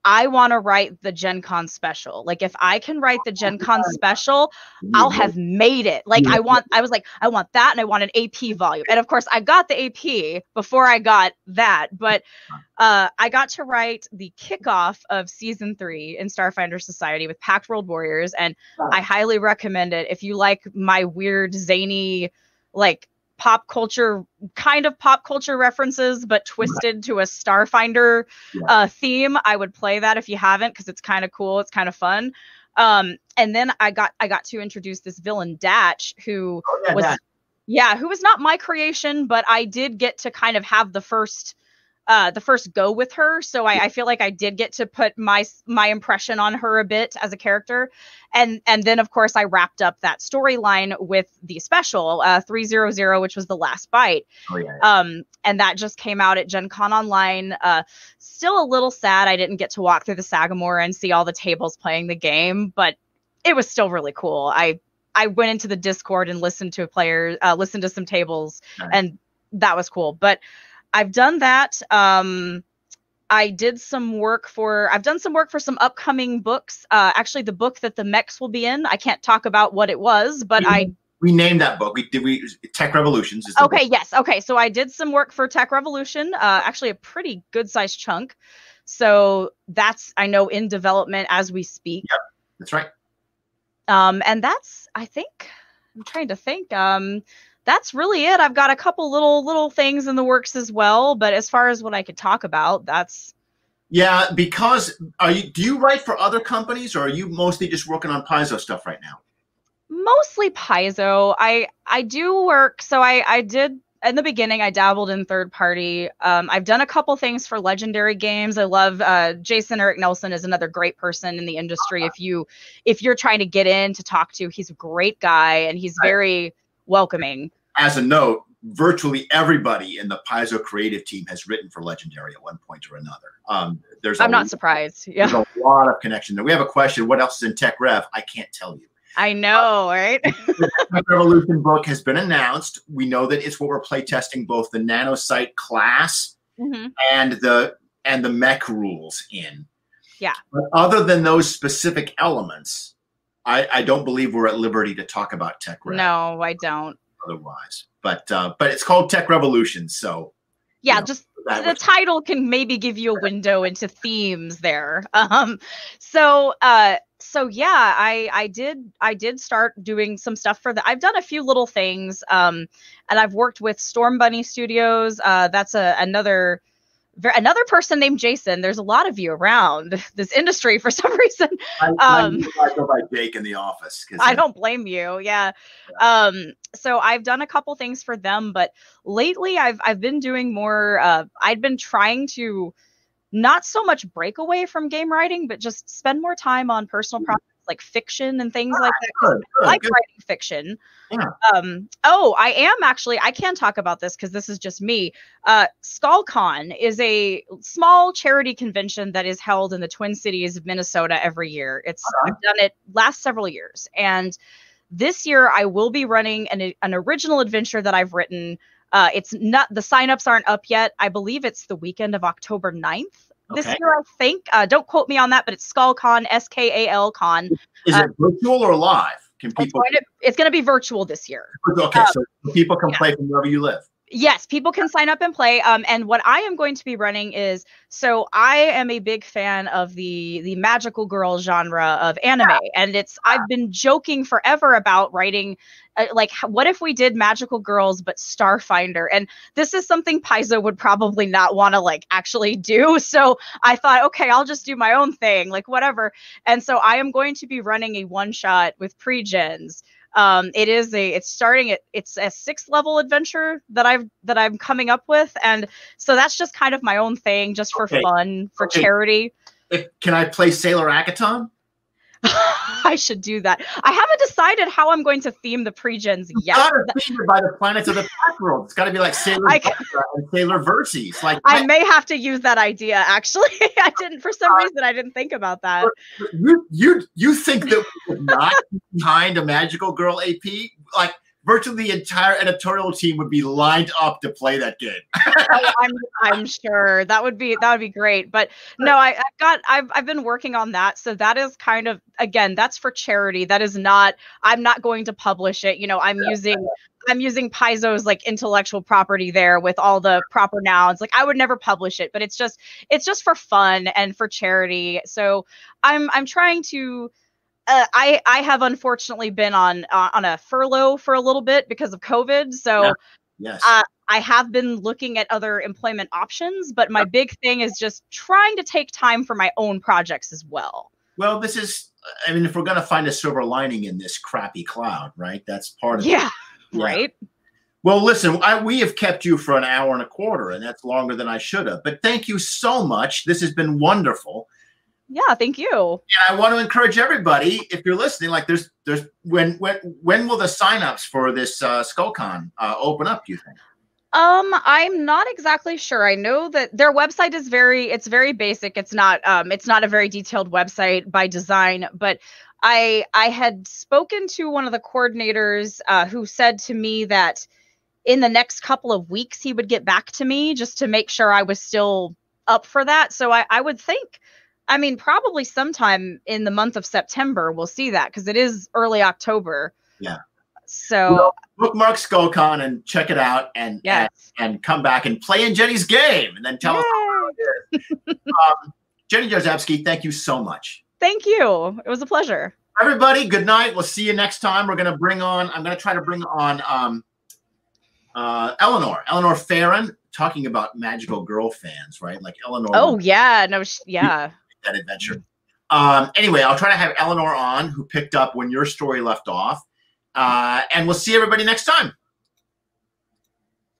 I want to write the Gen Con special. Like if I can write the Gen Con special, I'll have made it. Like I want, I was like, I want that. And I want an A P volume. And of course I got the A P before I got that, but uh, I got to write the kickoff of season three in Starfinder Society with Pact World Warriors. And I highly recommend it. If you like my weird, zany, like pop culture, kind of pop culture references, but twisted to a Starfinder uh, theme, I would play that if you haven't, because it's kind of cool. It's kind of fun. Um, and then I got I got to introduce this villain Datch, who oh, yeah, was that. yeah, who was not my creation, but I did get to kind of have the first uh, the first go with her. So I, I feel like I did get to put my my impression on her a bit as a character. And and then, of course, I wrapped up that storyline with the special, uh, three hundred, which was The Last Bite. Oh, yeah, yeah. Um, and that just came out at Gen Con Online. Uh, still a little sad I didn't get to walk through the Sagamore and see all the tables playing the game, but it was still really cool. I I went into the Discord and listened to a player, uh, listened to some tables, nice. And that was cool. But I've done that. Um, I did some work for, I've done some work for some upcoming books. Uh, actually, the book that the mechs will be in, I can't talk about what it was, but we, I... We named that book. We did we Tech Revolutions. Is okay, book. yes. Okay, so I did some work for Tech Revolution, uh, actually a pretty good-sized chunk. So that's, I know, in development as we speak. Yep, that's right. Um, and that's, I think, I'm trying to think, um... that's really it. I've got a couple little little things in the works as well, but as far as what I could talk about, that's yeah. Because are you do you write for other companies, or are you mostly just working on Paizo stuff right now? Mostly Paizo. I I do work. So I I did in the beginning. I dabbled in third party. Um, I've done a couple things for Legendary Games. I love uh, Jason Eric Nelson is another great person in the industry. If you if you're trying to get in to talk to, he's a great guy and he's very welcoming. As a note, virtually everybody in the Paizo creative team has written for Legendary at one point or another. Um, there's I'm a, not surprised. Yeah. There's a lot of connection there. We have a question. What else is in Tech Rev? I can't tell you. I know, uh, right? The Tech Revolution book has been announced. We know that it's what we're playtesting both the Nanosite class mm-hmm. and the and the mech rules in. Yeah. But other than those specific elements, I, I don't believe we're at liberty to talk about Tech Rev. No, I don't. Otherwise, but uh, but it's called Tech Revolution, so yeah, you know, just the title can maybe give you a window into themes there. Um, so uh, so yeah, I I did I did start doing some stuff for the. I've done a few little things, um, and I've worked with Storm Bunny Studios. Uh, that's a another. Another person named Jason. There's a lot of you around this industry for some reason. I, um, I, I go by Jake in the office. I don't blame you. Yeah. yeah. Um, so I've done a couple things for them, but lately I've I've been doing more. Uh, I'd been trying to not so much break away from game writing, but just spend more time on personal projects like fiction and things ah, like that. Good, good, I like good. writing fiction. Yeah. Um, oh, I am actually, I can talk about this because this is just me. Uh, SkullCon is a small charity convention that is held in the Twin Cities of Minnesota every year. It's uh-huh. I've done it last several years. And this year I will be running an, an original adventure that I've written. Uh, it's not, the signups aren't up yet. I believe it's the weekend of October ninth. This okay. year, I think. Uh, don't quote me on that, but it's SkullCon, S K A L Con. Is uh, it virtual or live? Can people? It's going to, it's going to be virtual this year. Okay, um, so people can yeah. play from wherever you live. Yes, people can sign up and play. Um, and what I am going to be running is, so I am a big fan of the the magical girl genre of anime, yeah. and it's I've been joking forever about writing. Uh, like, what if we did magical girls but Starfinder? And this is something Paizo would probably not want to like actually do. So I thought, okay, I'll just do my own thing, like whatever. And so I am going to be running a one shot with pre-gens. Um, it is a, it's starting at, it's a sixth level adventure that I've, that I'm coming up with. And so that's just kind of my own thing, just for okay. fun, for okay. charity. If, can I play Sailor Akaton? I should do that. I haven't decided how I'm going to theme the pre-gens yet. It's got to theme it by the planets of the Pact World. It's got to be like Sailor I, and Sailor Verses. Like I may have to use that idea. Actually, I didn't. For some reason, I didn't think about that. You you you think that we would not be behind a magical girl A P? Like virtually the entire editorial team would be lined up to play that game. oh, I'm I'm sure that would be that would be great. But no, I, I've got I've I've been working on that. So that is kind of, again, that's for charity. That is not, I'm not going to publish it. You know, I'm yeah. using I'm using Paizo's like intellectual property there with all the proper nouns. Like I would never publish it, but it's just it's just for fun and for charity. So I'm I'm trying to Uh, I I have unfortunately been on uh, on a furlough for a little bit because of COVID. So yeah. yes. uh, I have been looking at other employment options, but my big thing is just trying to take time for my own projects as well. Well, this is, I mean, if we're going to find a silver lining in this crappy cloud, right? That's part of yeah, it. Yeah, right. Well, listen, I, we have kept you for an hour and a quarter, and that's longer than I should have. But thank you so much. This has been wonderful. Yeah, thank you. And I want to encourage everybody, if you're listening, like there's, there's, when, when, when will the signups for this uh, SkullCon uh, open up, do you think? Um, I'm not exactly sure. I know that their website is very, it's very basic. It's not, um, it's not a very detailed website by design, but I, I had spoken to one of the coordinators uh, who said to me that in the next couple of weeks, he would get back to me just to make sure I was still up for that. So I, I would think, I mean, probably sometime in the month of September, we'll see that because it is early October. Yeah. So well, bookmark SkullCon and check it out and, yes. and and come back and play in Jenny's game and then tell Yay. us how it is. um, Jenny Jarzabski, thank you so much. Thank you. It was a pleasure. Everybody, good night. We'll see you next time. We're going to bring on, I'm going to try to bring on um, uh, Eleanor, Eleanor Farron, talking about Magical Girl fans, right? Like Eleanor. Oh, yeah. No, yeah. That adventure. Um, anyway, I'll try to have Eleanor on, who picked up when your story left off. Uh, and we'll see everybody next time.